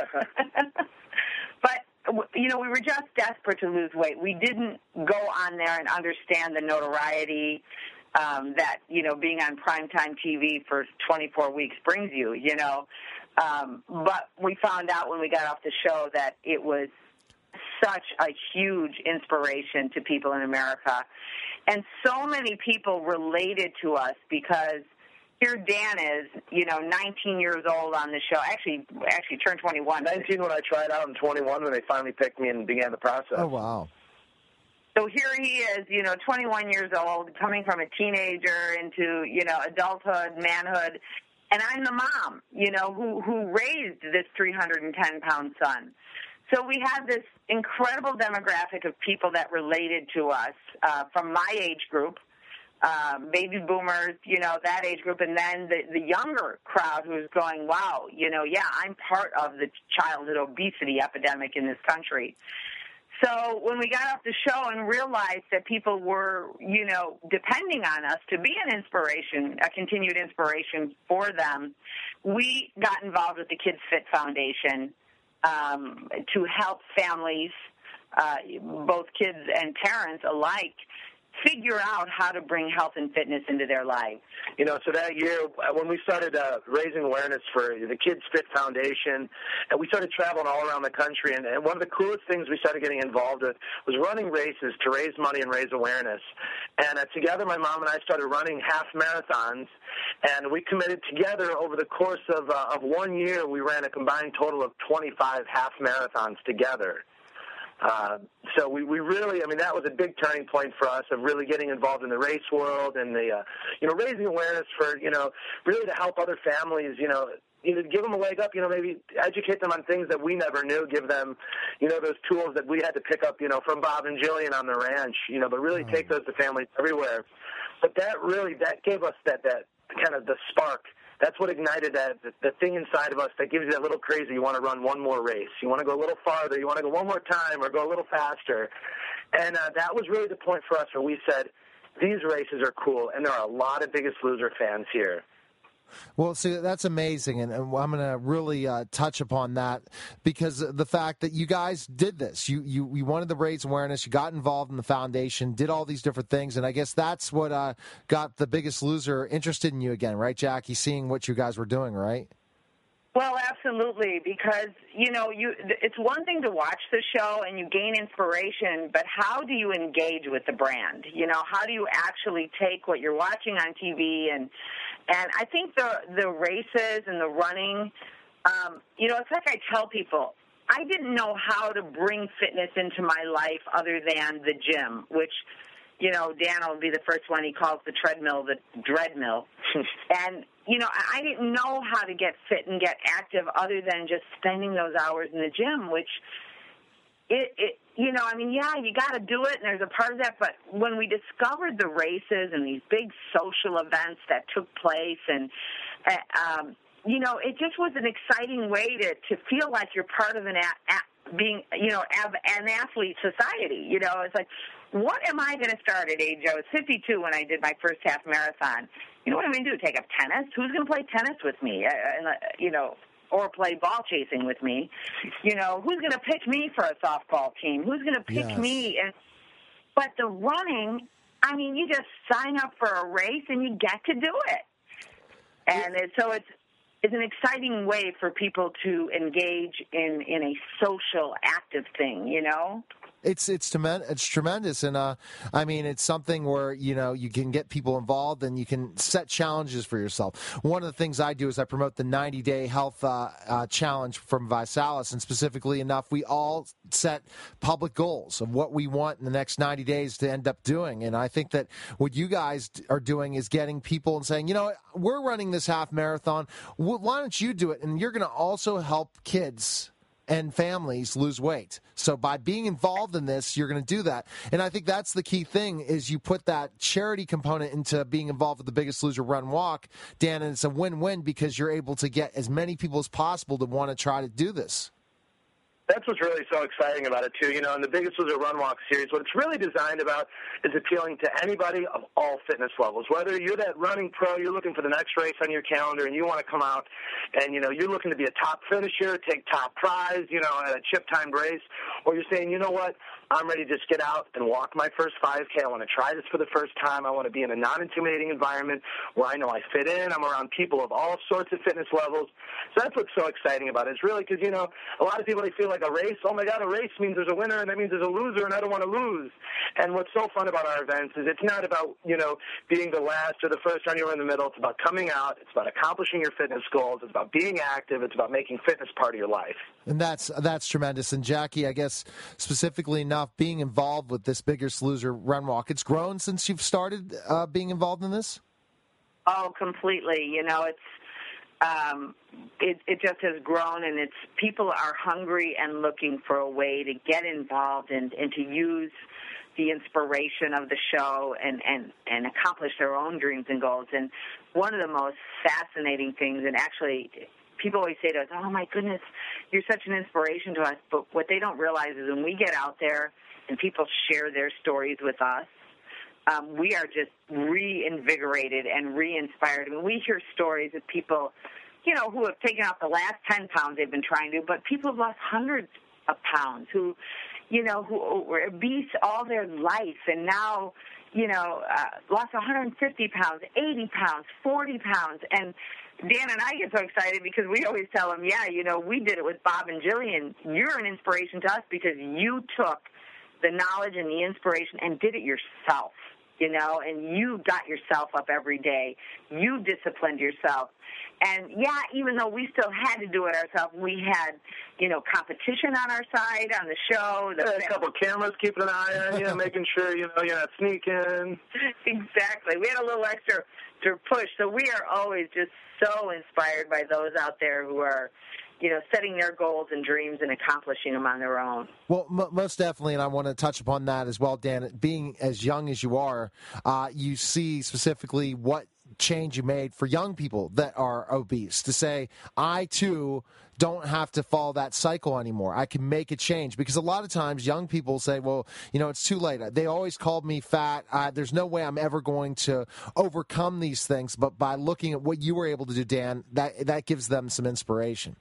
[SPEAKER 5] but, you know, we were just desperate to lose weight. We didn't go on there and understand the notoriety um, that, you know, being on primetime T V for twenty-four weeks brings you, you know. Um, but we found out when we got off the show that it was such a huge inspiration to people in America. And so many people related to us because here Dan is, you know, nineteen years old on the show. Actually, actually turned twenty-one.
[SPEAKER 6] nineteen when I tried out, and twenty-one when they finally picked me and began the process.
[SPEAKER 2] Oh, wow.
[SPEAKER 5] So here he is, you know, twenty-one years old, coming from a teenager into, you know, adulthood, manhood. And I'm the mom, you know, who, who raised this three hundred ten pound son. So we had this incredible demographic of people that related to us uh, from my age group. Um, baby boomers, you know, that age group, and then the, the younger crowd who's going, wow, you know, yeah, I'm part of the childhood obesity epidemic in this country. So when we got off the show and realized that people were, you know, depending on us to be an inspiration, a continued inspiration for them, we got involved with the Kids Fit Foundation um, to help families, uh, both kids and parents alike, figure out how to bring health and fitness into their lives.
[SPEAKER 6] You know, so that year when we started uh, raising awareness for the Kids Fit Foundation, and we started traveling all around the country, and, and one of the coolest things we started getting involved with was running races to raise money and raise awareness. And uh, together, my mom and I started running half marathons, and we committed together over the course of, uh, of one year, we ran a combined total of twenty-five half marathons together. Uh, so we, we really, I mean, that was a big turning point for us of really getting involved in the race world and the, uh, you know, raising awareness for, you know, really to help other families, you know, you know, give them a leg up, you know, maybe educate them on things that we never knew, give them, you know, those tools that we had to pick up, you know, from Bob and Jillian on the ranch, you know, but really mm. take those to families everywhere. But that really, that gave us that, that kind of the spark. That's what ignited that, the, the thing inside of us that gives you that little crazy. You want to run one more race. You want to go a little farther. You want to go one more time or go a little faster. And uh, that was really the point for us where we said, these races are cool, and there are a lot of Biggest Loser fans here.
[SPEAKER 2] Well, see, that's amazing, and, and I'm going to really uh, touch upon that because the fact that you guys did this, you, you you wanted to raise awareness, you got involved in the foundation, did all these different things, and I guess that's what uh, got the Biggest Loser interested in you again, right, Jackie, seeing what you guys were doing, right?
[SPEAKER 5] Well, absolutely, because, you know, you it's one thing to watch the show and you gain inspiration, but how do you engage with the brand? You know, how do you actually take what you're watching on T V and And I think the the races and the running, um, you know, it's like I tell people, I didn't know how to bring fitness into my life other than the gym, which, you know, Dan will be the first one. He calls the treadmill the dreadmill. And, you know, I didn't know how to get fit and get active other than just spending those hours in the gym, which, it, it you know, I mean, yeah, you got to do it, and there's a part of that. But when we discovered the races and these big social events that took place, and uh, um, you know, it just was an exciting way to to feel like you're part of an a, a, being, you know, an athlete society. You know, it's like, what am I going to start at age? I was fifty-two when I did my first half marathon. You know what I'm going to do? Take up tennis? Who's going to play tennis with me? Uh, you know. Or play ball chasing with me, you know, who's going to pick me for a softball team? Who's going to pick
[SPEAKER 2] yes.
[SPEAKER 5] me? And but the running, I mean, you just sign up for a race and you get to do it. And it, so it's it's an exciting way for people to engage in, in a social, active thing, you know?
[SPEAKER 2] It's it's tremendous. It's tremendous, and uh, I mean, it's something where you know you can get people involved, and you can set challenges for yourself. One of the things I do is I promote the ninety day health uh, uh, challenge from ViSalus, and specifically enough, we all set public goals of what we want in the next ninety days to end up doing. And I think that what you guys are doing is getting people and saying, you know, we're running this half marathon. Why don't you do it? And you're going to also help kids and families lose weight. So by being involved in this, you're going to do that. And I think that's the key thing is you put that charity component into being involved with the Biggest Loser Run Walk, Dan, and it's a win-win because you're able to get as many people as possible to want to try to do this.
[SPEAKER 6] That's what's really so exciting about it, too. You know, in the Biggest Loser Run Walk series, what it's really designed about is appealing to anybody of all fitness levels. Whether you're that running pro, you're looking for the next race on your calendar, and you want to come out and, you know, you're looking to be a top finisher, take top prize, you know, at a chip-timed race, or you're saying, you know what, I'm ready to just get out and walk my first five K. I want to try this for the first time. I want to be in a non-intimidating environment where I know I fit in. I'm around people of all sorts of fitness levels. So that's what's so exciting about it. It's really because, you know, a lot of people, they feel like a race, oh, my God, a race means there's a winner, and that means there's a loser, and I don't want to lose. And what's so fun about our events is it's not about, you know, being the last or the first or anywhere in the middle. It's about coming out. It's about accomplishing your fitness goals. It's about being active. It's about making fitness part of your life.
[SPEAKER 2] And that's that's tremendous. And, Jackie, I guess specifically enough, being involved with this Biggest Loser Run Walk, it's grown since you've started uh, being involved in this?
[SPEAKER 5] Oh, completely. You know, it's um, it, it just has grown, and it's people are hungry and looking for a way to get involved and, and to use the inspiration of the show and, and, and accomplish their own dreams and goals. And one of the most fascinating things, and actually people always say to us, oh, my goodness, you're such an inspiration to us. But what they don't realize is when we get out there and people share their stories with us, um, we are just reinvigorated and re-inspired. I mean, we hear stories of people, you know, who have taken off the last ten pounds they've been trying to, but people have lost hundreds of pounds who, you know, who were obese all their life and now, you know, uh, lost one hundred fifty pounds, eighty pounds, forty pounds. And Dan and I get so excited because we always tell them, yeah, you know, we did it with Bob and Jillian. You're an inspiration to us because you took the knowledge and the inspiration and did it yourself, you know, and you got yourself up every day. You disciplined yourself. And, yeah, even though we still had to do it ourselves, we had, you know, competition on our side on the show. The
[SPEAKER 6] yeah, a couple of cameras keeping an eye on you, making sure, you know, you're not sneaking.
[SPEAKER 5] Exactly. We had a little extra to push. So we are always just so inspired by those out there who are, you know, setting their goals and dreams and accomplishing them on their own.
[SPEAKER 2] Well, m- most definitely, and I want to touch upon that as well, Dan. Being as young as you are, uh, you see specifically what change you made for young people that are obese to say, I, too, don't have to follow that cycle anymore. I can make a change. Because a lot of times young people say, well, you know, it's too late. They always called me fat. Uh, there's no way I'm ever going to overcome these things. But by looking at what you were able to do, Dan, that that gives them some inspiration.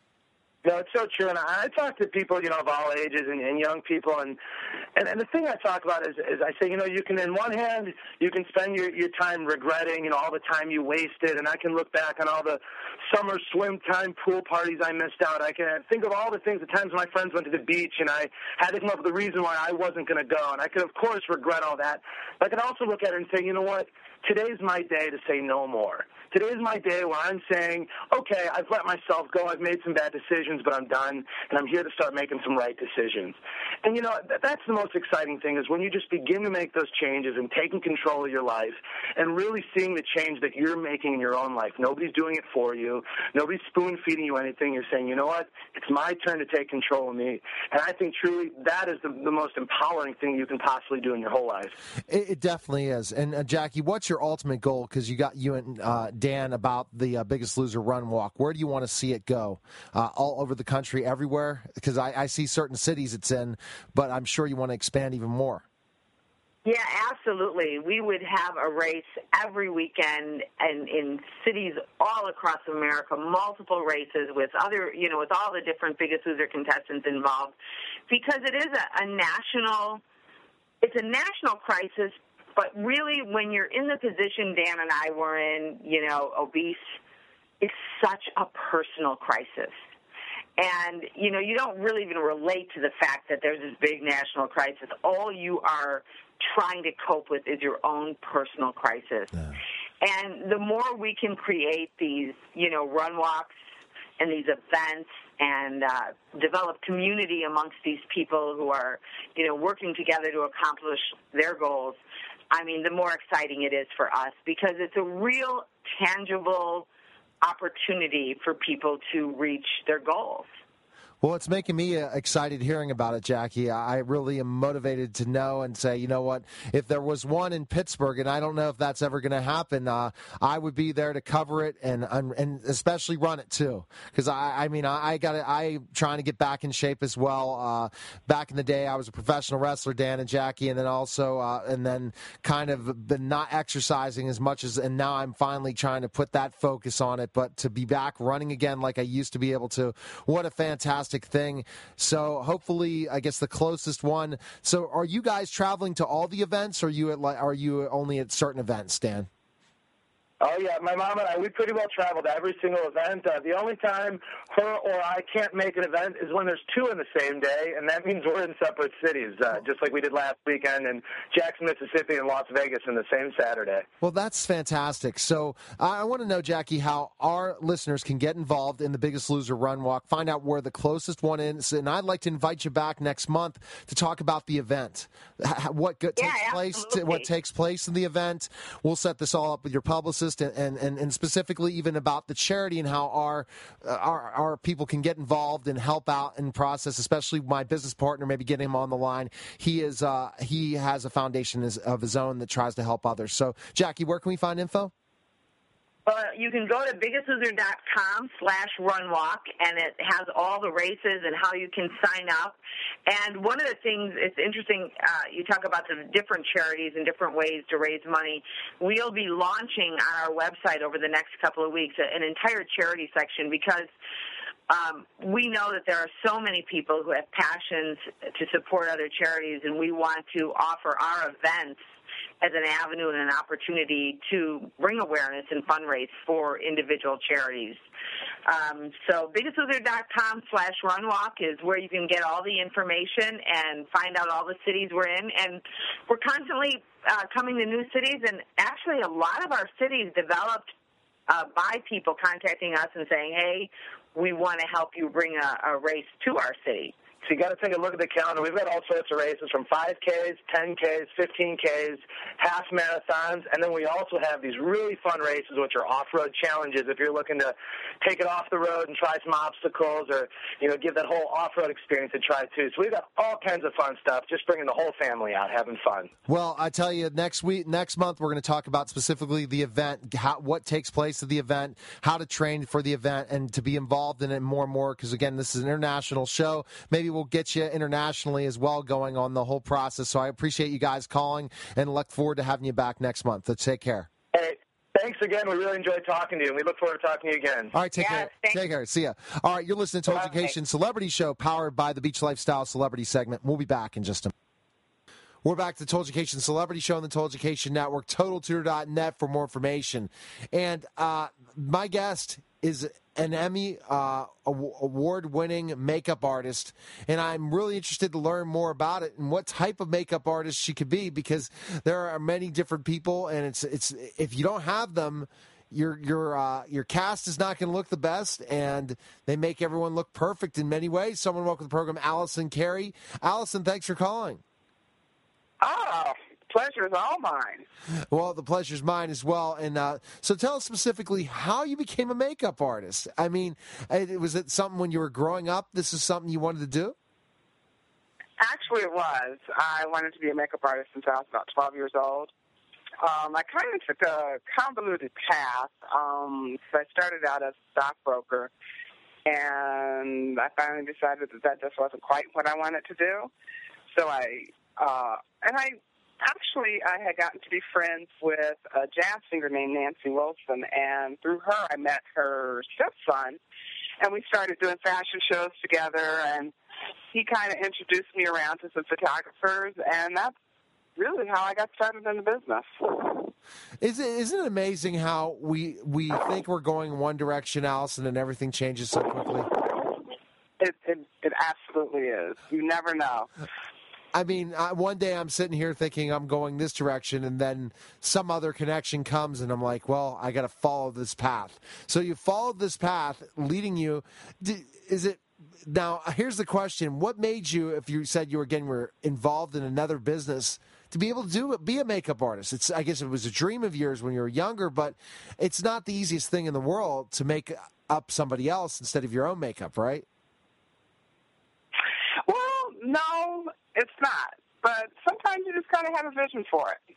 [SPEAKER 6] No, it's so true. And I, I talk to people, you know, of all ages and, and young people. And, and, and the thing I talk about is, is I say, you know, you can, in one hand, you can spend your, your time regretting, you know, all the time you wasted. And I can look back on all the summer swim time pool parties I missed out. I can think of all the things, the times my friends went to the beach and I had to come up with a reason why I wasn't going to go. And I could, of course, regret all that. But I could also look at it and say, you know what, today's my day to say no more. Today's my day where I'm saying, okay, I've let myself go. I've made some bad decisions, but I'm done, and I'm here to start making some right decisions. And, you know, that's the most exciting thing is when you just begin to make those changes and taking control of your life and really seeing the change that you're making in your own life. Nobody's doing it for you. Nobody's spoon-feeding you anything. You're saying, you know what, it's my turn to take control of me. And I think truly that is the, the most empowering thing you can possibly do in your whole life.
[SPEAKER 2] It, it definitely is. And, uh, Jackie, what's your ultimate goal? Because you got you and uh, Dan about the uh, Biggest Loser Run Walk. Where do you want to see it go? Uh, all over the country, everywhere? Because I, I see certain cities it's in, but I'm sure you want to expand even more.
[SPEAKER 5] Yeah, absolutely. We would have a race every weekend and in cities all across America, multiple races with other, you know, with all the different Biggest Loser contestants involved, because it is a, a national, it's a national crisis. But really, when you're in the position Dan and I were in, you know, obese, it's such a personal crisis. And, you know, you don't really even relate to the fact that there's this big national crisis. All you are trying to cope with is your own personal crisis. Yeah. And the more we can create these, you know, run walks and these events and uh, develop community amongst these people who are, you know, working together to accomplish their goals, I mean, the more exciting it is for us because it's a real tangible opportunity for people to reach their goals.
[SPEAKER 2] Well, it's making me uh, excited hearing about it, Jackie. I really am motivated to know and say, you know what, if there was one in Pittsburgh, and I don't know if that's ever going to happen, uh, I would be there to cover it and and especially run it too. Because I, I mean, I, I got I'm trying to get back in shape as well. Uh, back in the day, I was a professional wrestler, Dan and Jackie, and then also uh, and then kind of been not exercising as much as, and now I'm finally trying to put that focus on it. But to be back running again like I used to be able to, what a fantastic thing. So hopefully, I guess the closest one. So are you guys traveling to all the events, or are you at, are you only at certain events, Dan?
[SPEAKER 6] Oh, yeah, my mom and I, we pretty well travel to every single event. Uh, the only time her or I can't make an event is when there's two in the same day, and that means we're in separate cities, uh, just like we did last weekend in Jackson, Mississippi, and Las Vegas in the same Saturday.
[SPEAKER 2] Well, that's fantastic. So I want to know, Jackie, how our listeners can get involved in the Biggest Loser Run Walk, find out where the closest one is, and I'd like to invite you back next month to talk about the event, what takes
[SPEAKER 5] yeah,
[SPEAKER 2] place, what takes place in the event. We'll set this all up with your publicist. And, and, and specifically even about the charity and how our, uh, our our people can get involved and help out in the process, especially my business partner, maybe getting him on the line. He is uh, he has a foundation of his own that tries to help others. So, Jackie, where can we find info?
[SPEAKER 5] Well, you can go to biggest loser dot com slash run walk, and it has all the races and how you can sign up. And one of the things, it's interesting, uh, you talk about the different charities and different ways to raise money. We'll be launching on our website over the next couple of weeks an entire charity section because um, we know that there are so many people who have passions to support other charities, and we want to offer our events as an avenue and an opportunity to bring awareness and fundraise for individual charities. Um, so biggest loser dot com slash runwalk is where you can get all the information and find out all the cities we're in. And we're constantly uh, coming to new cities, and actually a lot of our cities developed uh, by people contacting us and saying, hey, we want to help you bring a, a race to our city.
[SPEAKER 6] So you got to take a look at the calendar. We've got all sorts of races from five Ks, ten Ks, fifteen Ks, half marathons, and then we also have these really fun races, which are off-road challenges. If you're looking to take it off the road and try some obstacles, or you know, give that whole off-road experience a try too. So we've got all kinds of fun stuff. Just bringing the whole family out, having fun.
[SPEAKER 2] Well, I tell you, next week, next month, we're going to talk about specifically the event, how, what takes place at the event, how to train for the event, and to be involved in it more and more. Because again, this is an international show. Maybe we'll get you internationally as well going on the whole process. So I appreciate you guys calling and look forward to having you back next month. So take care.
[SPEAKER 6] Hey, thanks again. We really enjoyed talking to you, and we look forward to talking to you again.
[SPEAKER 2] All right, take
[SPEAKER 5] Yes,
[SPEAKER 2] care. Take care. See ya. All right, you're listening to Education Celebrity Show, powered by the Beach Lifestyle Celebrity segment. We'll be back in just a minute. We're back to the Total Education Celebrity Show on the Total Education Network, total tutor dot net for more information. And uh, my guest is an Emmy uh, award-winning makeup artist, and I'm really interested to learn more about it and what type of makeup artist she could be, because there are many different people, and it's it's if you don't have them, your your uh, your cast is not going to look the best, and they make everyone look perfect in many ways. Someone welcome to the program, Allison Carey. Allison, thanks for calling.
[SPEAKER 7] Oh, pleasure is all mine.
[SPEAKER 2] Well, the pleasure's mine as well. And uh, so tell us specifically how you became a makeup artist. I mean, it, was it something when you were growing up, this is something you wanted to do?
[SPEAKER 7] Actually, it was. I wanted to be a makeup artist since I was about twelve years old. Um, I kind of took a convoluted path. Um, so I started out as a stockbroker, and I finally decided that that just wasn't quite what I wanted to do. So I... Uh, and I actually, I had gotten to be friends with a jazz singer named Nancy Wilson, and through her I met her stepson, and we started doing fashion shows together, and he kind of introduced me around to some photographers, and that's really how I got started in the business.
[SPEAKER 2] Is it, isn't it amazing how we, we think we're going one direction, Allison, and everything changes so quickly?
[SPEAKER 7] It, it, it absolutely is. You never know.
[SPEAKER 2] I mean, I, one day I'm sitting here thinking I'm going this direction, and then some other connection comes, and I'm like, well, I got to follow this path. So you followed this path leading you. Is it now, here's the question. What made you, if you said you were, again, were involved in another business, to be able to do it, be a makeup artist? It's, I guess it was a dream of yours when you were younger, but it's not the easiest thing in the world to make up somebody else instead of your own makeup, right?
[SPEAKER 7] Well, no, it's not. But sometimes you just kind of have a vision for it.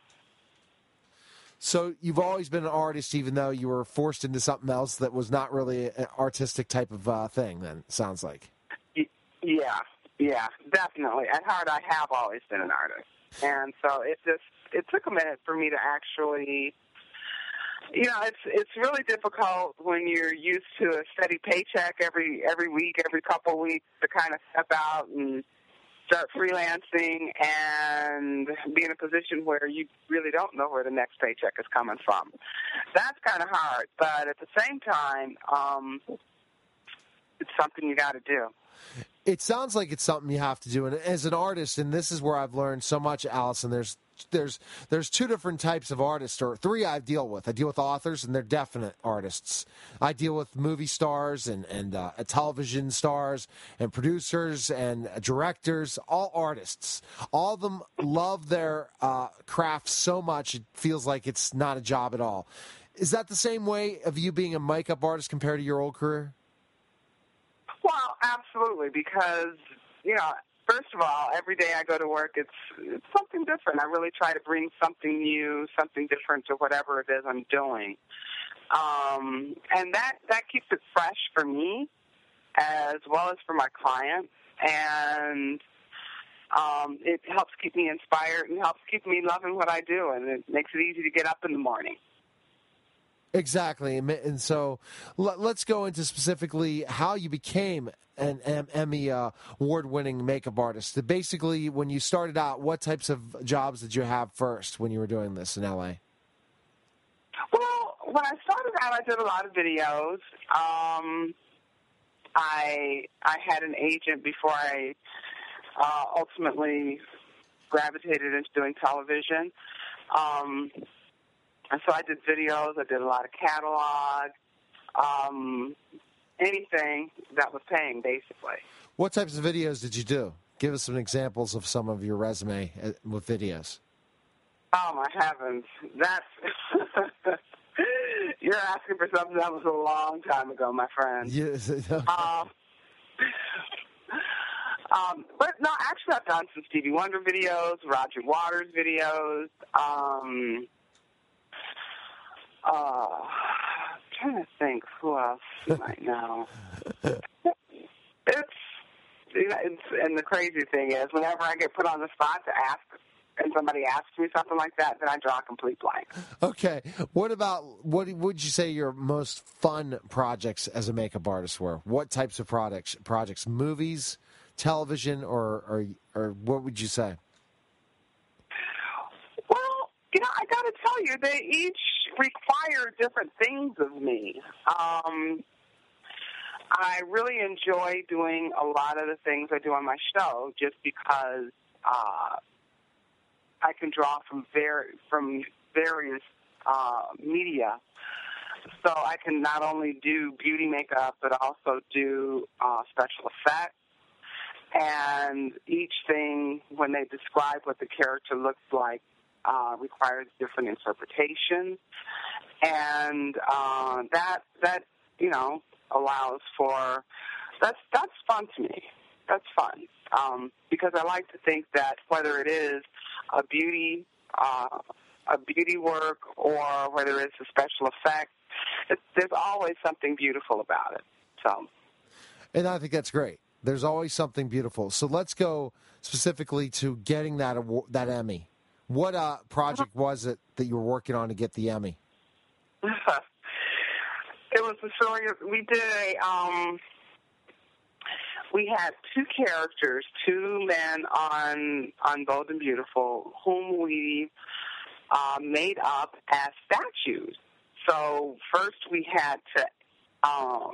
[SPEAKER 2] So you've always been an artist, even though you were forced into something else that was not really an artistic type of uh, thing, then, sounds like.
[SPEAKER 7] Yeah, yeah, definitely. At heart, I have always been an artist. And so it just, it took a minute for me to actually... You know, it's it's really difficult when you're used to a steady paycheck every every week, every couple of weeks, to kind of step out and start freelancing and be in a position where you really don't know where the next paycheck is coming from. That's kind of hard, but at the same time, um, it's something you got to do.
[SPEAKER 2] It sounds like it's something you have to do. And as an artist, and this is where I've learned so much, Allison, there's there's there's two different types of artists, or three I deal with. I deal with authors, and they're definite artists. I deal with movie stars and, and uh, television stars and producers and directors, all artists. All of them love their uh, craft so much it feels like it's not a job at all. Is that the same way of you being a makeup artist compared to your old career?
[SPEAKER 7] Well, absolutely, because, you know, first of all, every day I go to work, it's, it's something different. I really try to bring something new, something different to whatever it is I'm doing. Um, and that, that keeps it fresh for me as well as for my clients. And um, it helps keep me inspired and helps keep me loving what I do, and it makes it easy to get up in the morning.
[SPEAKER 2] Exactly. And so let's go into specifically how you became an Emmy uh, award-winning makeup artist. Basically, when you started out, what types of jobs did you have first when you were doing this in L A?
[SPEAKER 7] Well, when I started out, I did a lot of videos. Um, I I had an agent before I uh, ultimately gravitated into doing television. Um, and so I did videos. I did a lot of catalog, um, anything that was paying, basically.
[SPEAKER 2] What types of videos did you do? Give us some examples of some of your resume with videos.
[SPEAKER 7] Oh, my heavens. That's... You're asking for something that was a long time ago, my friend.
[SPEAKER 2] Yes.
[SPEAKER 7] um, um, but, no, actually, I've done some Stevie Wonder videos, Roger Waters videos. Um, uh, I'm trying to think who else you might know. It's, you know, it's, and the crazy thing is, whenever I get put on the spot to ask, and somebody asks me something like that, then I draw a complete blank.
[SPEAKER 2] Okay. What about, what would you say your most fun projects as a makeup artist were? What types of products, projects, movies, television, or, or, or what would you say?
[SPEAKER 7] Well, you know, I got to tell you, they each require different things of me. Um, I really enjoy doing a lot of the things I do on my show just because uh, I can draw from very, from various uh, media. So I can not only do beauty makeup, but also do uh, special effects. And each thing, when they describe what the character looks like, uh, requires different interpretation. And uh, that, that you know, allows for, that's, that's fun to me. That's fun. Um, because I like to think that whether it is a beauty, uh, a beauty work, or whether it's a special effect, it, there's always something beautiful about it. So,
[SPEAKER 2] and I think that's great. There's always something beautiful. So let's go specifically to getting that award, that Emmy. What uh, project was it that you were working on to get the Emmy?
[SPEAKER 7] It was the story of, we did a, um, we had two characters, two men on on Bold and Beautiful, whom we uh, made up as statues. So first we had to um,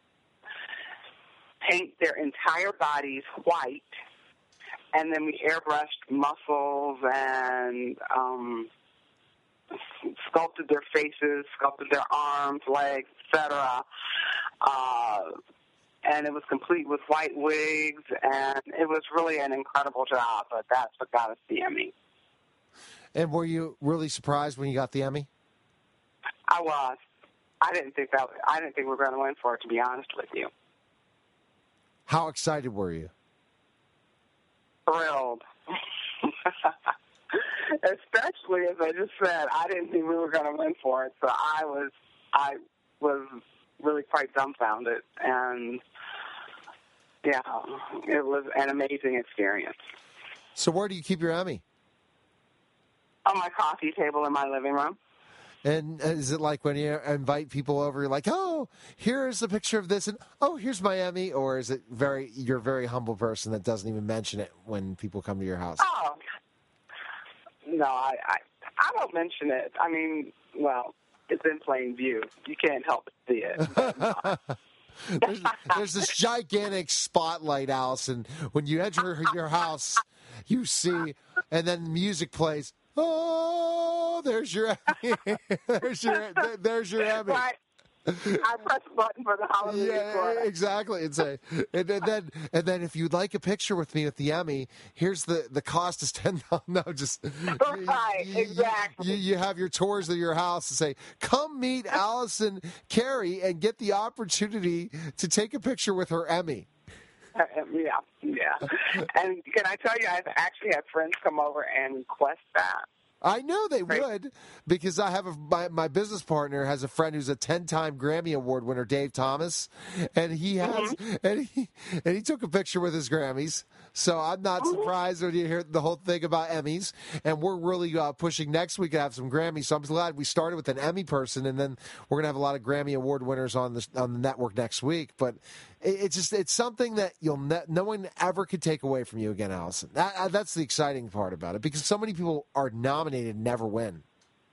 [SPEAKER 7] paint their entire bodies white, and then we airbrushed muscles and um, sculpted their faces, sculpted their arms, legs, et cetera. Uh, and it was complete with white wigs, and it was really an incredible job, but that's what got us the Emmy.
[SPEAKER 2] And were you really surprised when you got the Emmy?
[SPEAKER 7] I was. I didn't think that. I didn't think we were going to win for it, to be honest with you.
[SPEAKER 2] How excited were you?
[SPEAKER 7] Thrilled. Especially, as I just said, I didn't think we were going to win for it, so I was, I was really quite dumbfounded, and yeah, it was an amazing experience.
[SPEAKER 2] So where do you keep your Emmy?
[SPEAKER 7] On my coffee table in my living room.
[SPEAKER 2] And is it like when you invite people over, you're like, oh, here's a picture of this, and oh, here's my Emmy, or is it very, you're a very humble person that doesn't even mention it when people come to your house?
[SPEAKER 7] Oh, no, I, I, I don't mention it. I mean, well, it's in plain view. You can't help but see it.
[SPEAKER 2] there's, there's this gigantic spotlight, Allison. When you enter your house, you see, and then music plays. Oh, there's your Emmy. there's your there's your Emmy.
[SPEAKER 7] Right. I press a button for the holiday.
[SPEAKER 2] Yeah, exactly. And say, and, and then and then if you'd like a picture with me with the Emmy, here's the the cost is ten dollars. No, just
[SPEAKER 7] right,
[SPEAKER 2] you,
[SPEAKER 7] exactly.
[SPEAKER 2] You, you have your tours of your house and say, come meet Allison Carey and get the opportunity to take a picture with her Emmy.
[SPEAKER 7] Uh, yeah, yeah. And can I tell you, I've actually had friends come over and request that.
[SPEAKER 2] I know they right. would, because I have a, my, my business partner has a friend who's a ten-time Grammy Award winner, Dave Thomas, and he has mm-hmm. and he and he took a picture with his Grammys. So I'm not mm-hmm. surprised when you hear the whole thing about Emmys. And we're really uh, pushing next week to have some Grammys. So I'm glad we started with an Emmy person, and then we're gonna have a lot of Grammy Award winners on the on the network next week. But it, it's just it's something that you'll ne- no one ever could take away from you again, Allison. That, uh, that's the exciting part about it, because so many people are nominated and never win.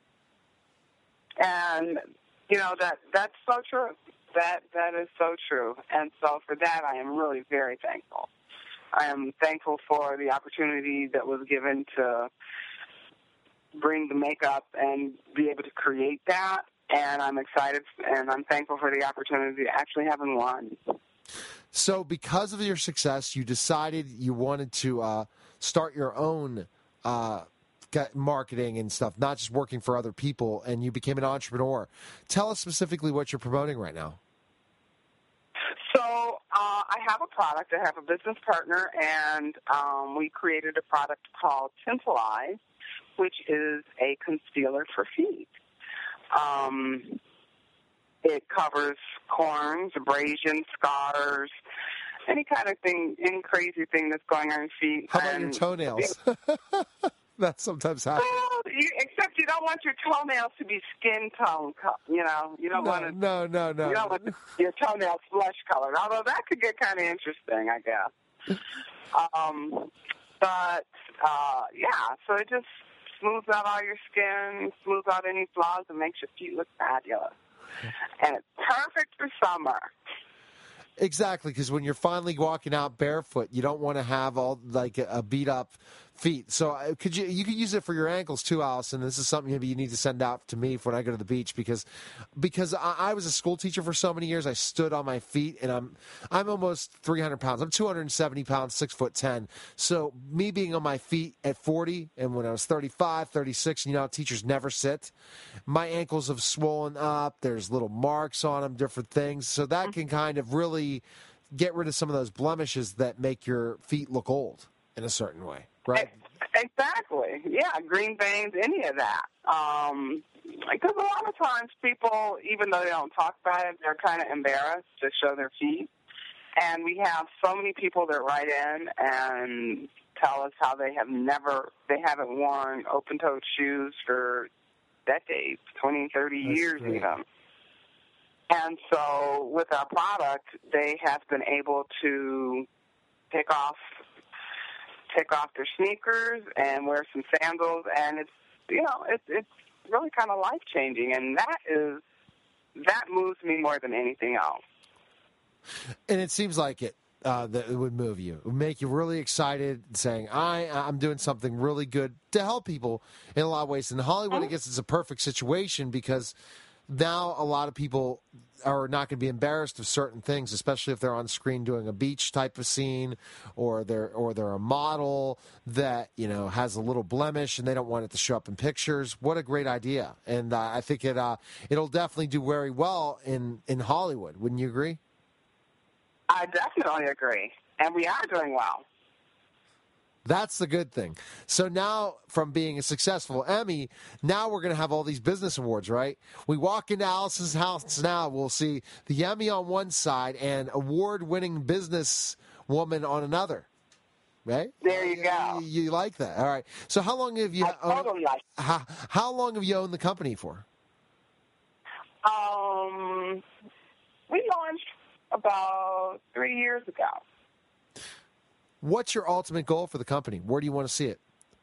[SPEAKER 7] And you know that that's so true. That that is so true. And so for that, I am really very thankful. I am thankful for the opportunity that was given to bring the makeup and be able to create that. And I'm excited, and I'm thankful for the opportunity to actually having won.
[SPEAKER 2] So because of your success, you decided you wanted to uh, start your own uh, marketing and stuff, not just working for other people, and you became an entrepreneur. Tell us specifically what you're promoting right now.
[SPEAKER 7] So uh, I have a product. I have a business partner, and um, we created a product called Tintalize, which is a concealer for feet. Um, it covers corns, abrasions, scars, any kind of thing, any crazy thing that's going on your feet.
[SPEAKER 2] How about
[SPEAKER 7] and
[SPEAKER 2] your toenails? That sometimes happens.
[SPEAKER 7] Well, you, except you don't want your toenails to be skin tone, you know. You don't
[SPEAKER 2] no,
[SPEAKER 7] want to.
[SPEAKER 2] No, no, no.
[SPEAKER 7] You don't want your toenails flesh colored, although that could get kind of interesting, I guess. um, but, uh, yeah, so it just smooths out all your skin, smooths out any flaws, and makes your feet look fabulous. And it's perfect for summer.
[SPEAKER 2] Exactly, because when you're finally walking out barefoot, you don't want to have all like a beat up feet. So uh, could you you could use it for your ankles too, Allison. This is something maybe you need to send out to me when I go to the beach, because because I, I was a school teacher for so many years. I stood on my feet, and I'm I'm almost three hundred pounds. I'm two hundred seventy pounds, six foot ten. So me being on my feet at forty, and when I was thirty-five, thirty-six, you know, teachers never sit. My ankles have swollen up. There's little marks on them, different things. So that can kind of really get rid of some of those blemishes that make your feet look old in a certain way, right?
[SPEAKER 7] Exactly. Yeah, green veins, any of that. Um, because a lot of times people, even though they don't talk about it, they're kind of embarrassed to show their feet. And we have so many people that write in and tell us how they have never, they haven't worn open-toed shoes for decades, twenty, thirty That's years great. even. And so with our product, they have been able to take off take off their sneakers and wear some sandals, and it's, you know, it's it's really kind of life-changing, and that is, that moves me more than anything else.
[SPEAKER 2] And it seems like it, uh, that it would move you. It would make you really excited, saying, I, I'm doing something really good to help people in a lot of ways. In Hollywood, mm-hmm. I guess it's a perfect situation, because now a lot of people are not going to be embarrassed of certain things, especially if they're on screen doing a beach type of scene, or they're or they're a model that, you know, has a little blemish and they don't want it to show up in pictures. What a great idea! And uh, I think it uh, it'll definitely do very well in, in Hollywood. Wouldn't you agree?
[SPEAKER 7] I definitely agree, and we are doing well.
[SPEAKER 2] That's the good thing. So now, from being a successful Emmy, now we're going to have all these business awards, right? We walk into Allison's house now, we'll see the Emmy on one side and award-winning business woman on another, right?
[SPEAKER 7] There you go.
[SPEAKER 2] You, you like that. All right. So how long have you
[SPEAKER 7] I
[SPEAKER 2] owned,
[SPEAKER 7] totally like it.
[SPEAKER 2] how, how long have you owned the company for?
[SPEAKER 7] Um, we launched about three years ago.
[SPEAKER 2] What's your ultimate goal for the company? Where do you want to see it?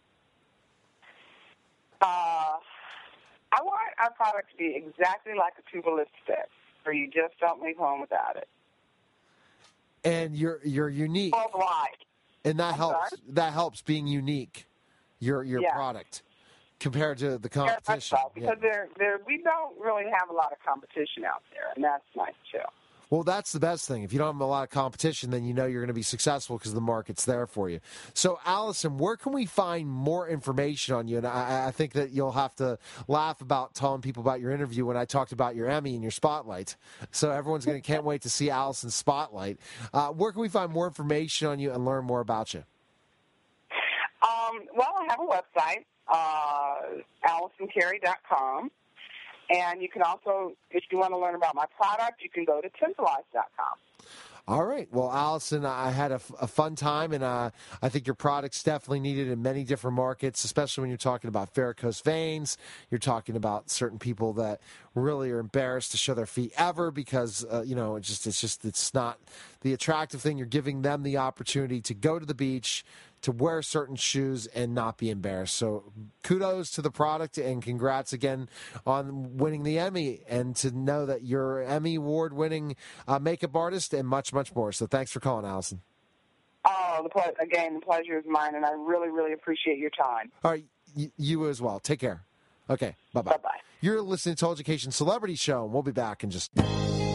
[SPEAKER 7] Uh, I want our product to be exactly like a tube of lipstick, where you just don't leave home without it.
[SPEAKER 2] And you're you're unique.
[SPEAKER 7] Worldwide.
[SPEAKER 2] And that
[SPEAKER 7] I'm
[SPEAKER 2] helps.
[SPEAKER 7] sorry?
[SPEAKER 2] That helps being unique. Your your
[SPEAKER 7] yeah.
[SPEAKER 2] product compared to the
[SPEAKER 7] Yeah,
[SPEAKER 2] competition.
[SPEAKER 7] so, because
[SPEAKER 2] yeah.
[SPEAKER 7] there there we don't really have a lot of competition out there, and that's nice too.
[SPEAKER 2] Well, that's the best thing. If you don't have a lot of competition, then you know you're going to be successful because the market's there for you. So, Allison, where can we find more information on you? And I, I think that you'll have to laugh about telling people about your interview when I talked about your Emmy and your Spotlight. So everyone's going to can't wait to see Allison's Spotlight. Uh, where can we find more information on you and learn more about you?
[SPEAKER 7] Um, well, I have a website. uh, allison carey dot com. And you can also, if you want to learn about my product, you can go to Tinselize dot com.
[SPEAKER 2] All right. Well, Allison, I had a, a fun time, and uh, I think your product's definitely needed in many different markets, especially when you're talking about varicose veins. You're talking about certain people that really are embarrassed to show their feet ever because, uh, you know, it's just, it's just, it's not the attractive thing. You're giving them the opportunity to go to the beach, to wear certain shoes and not be embarrassed. So kudos to the product and congrats again on winning the Emmy and to know that you're an Emmy award-winning uh, makeup artist and much, much more. So thanks for calling, Allison.
[SPEAKER 7] Oh, the ple- again, the pleasure is mine, and I really, really appreciate your time.
[SPEAKER 2] All right, y- you as well. Take care. Okay, bye-bye.
[SPEAKER 7] Bye-bye.
[SPEAKER 2] You're listening to Education Celebrity Show, and we'll be back in just...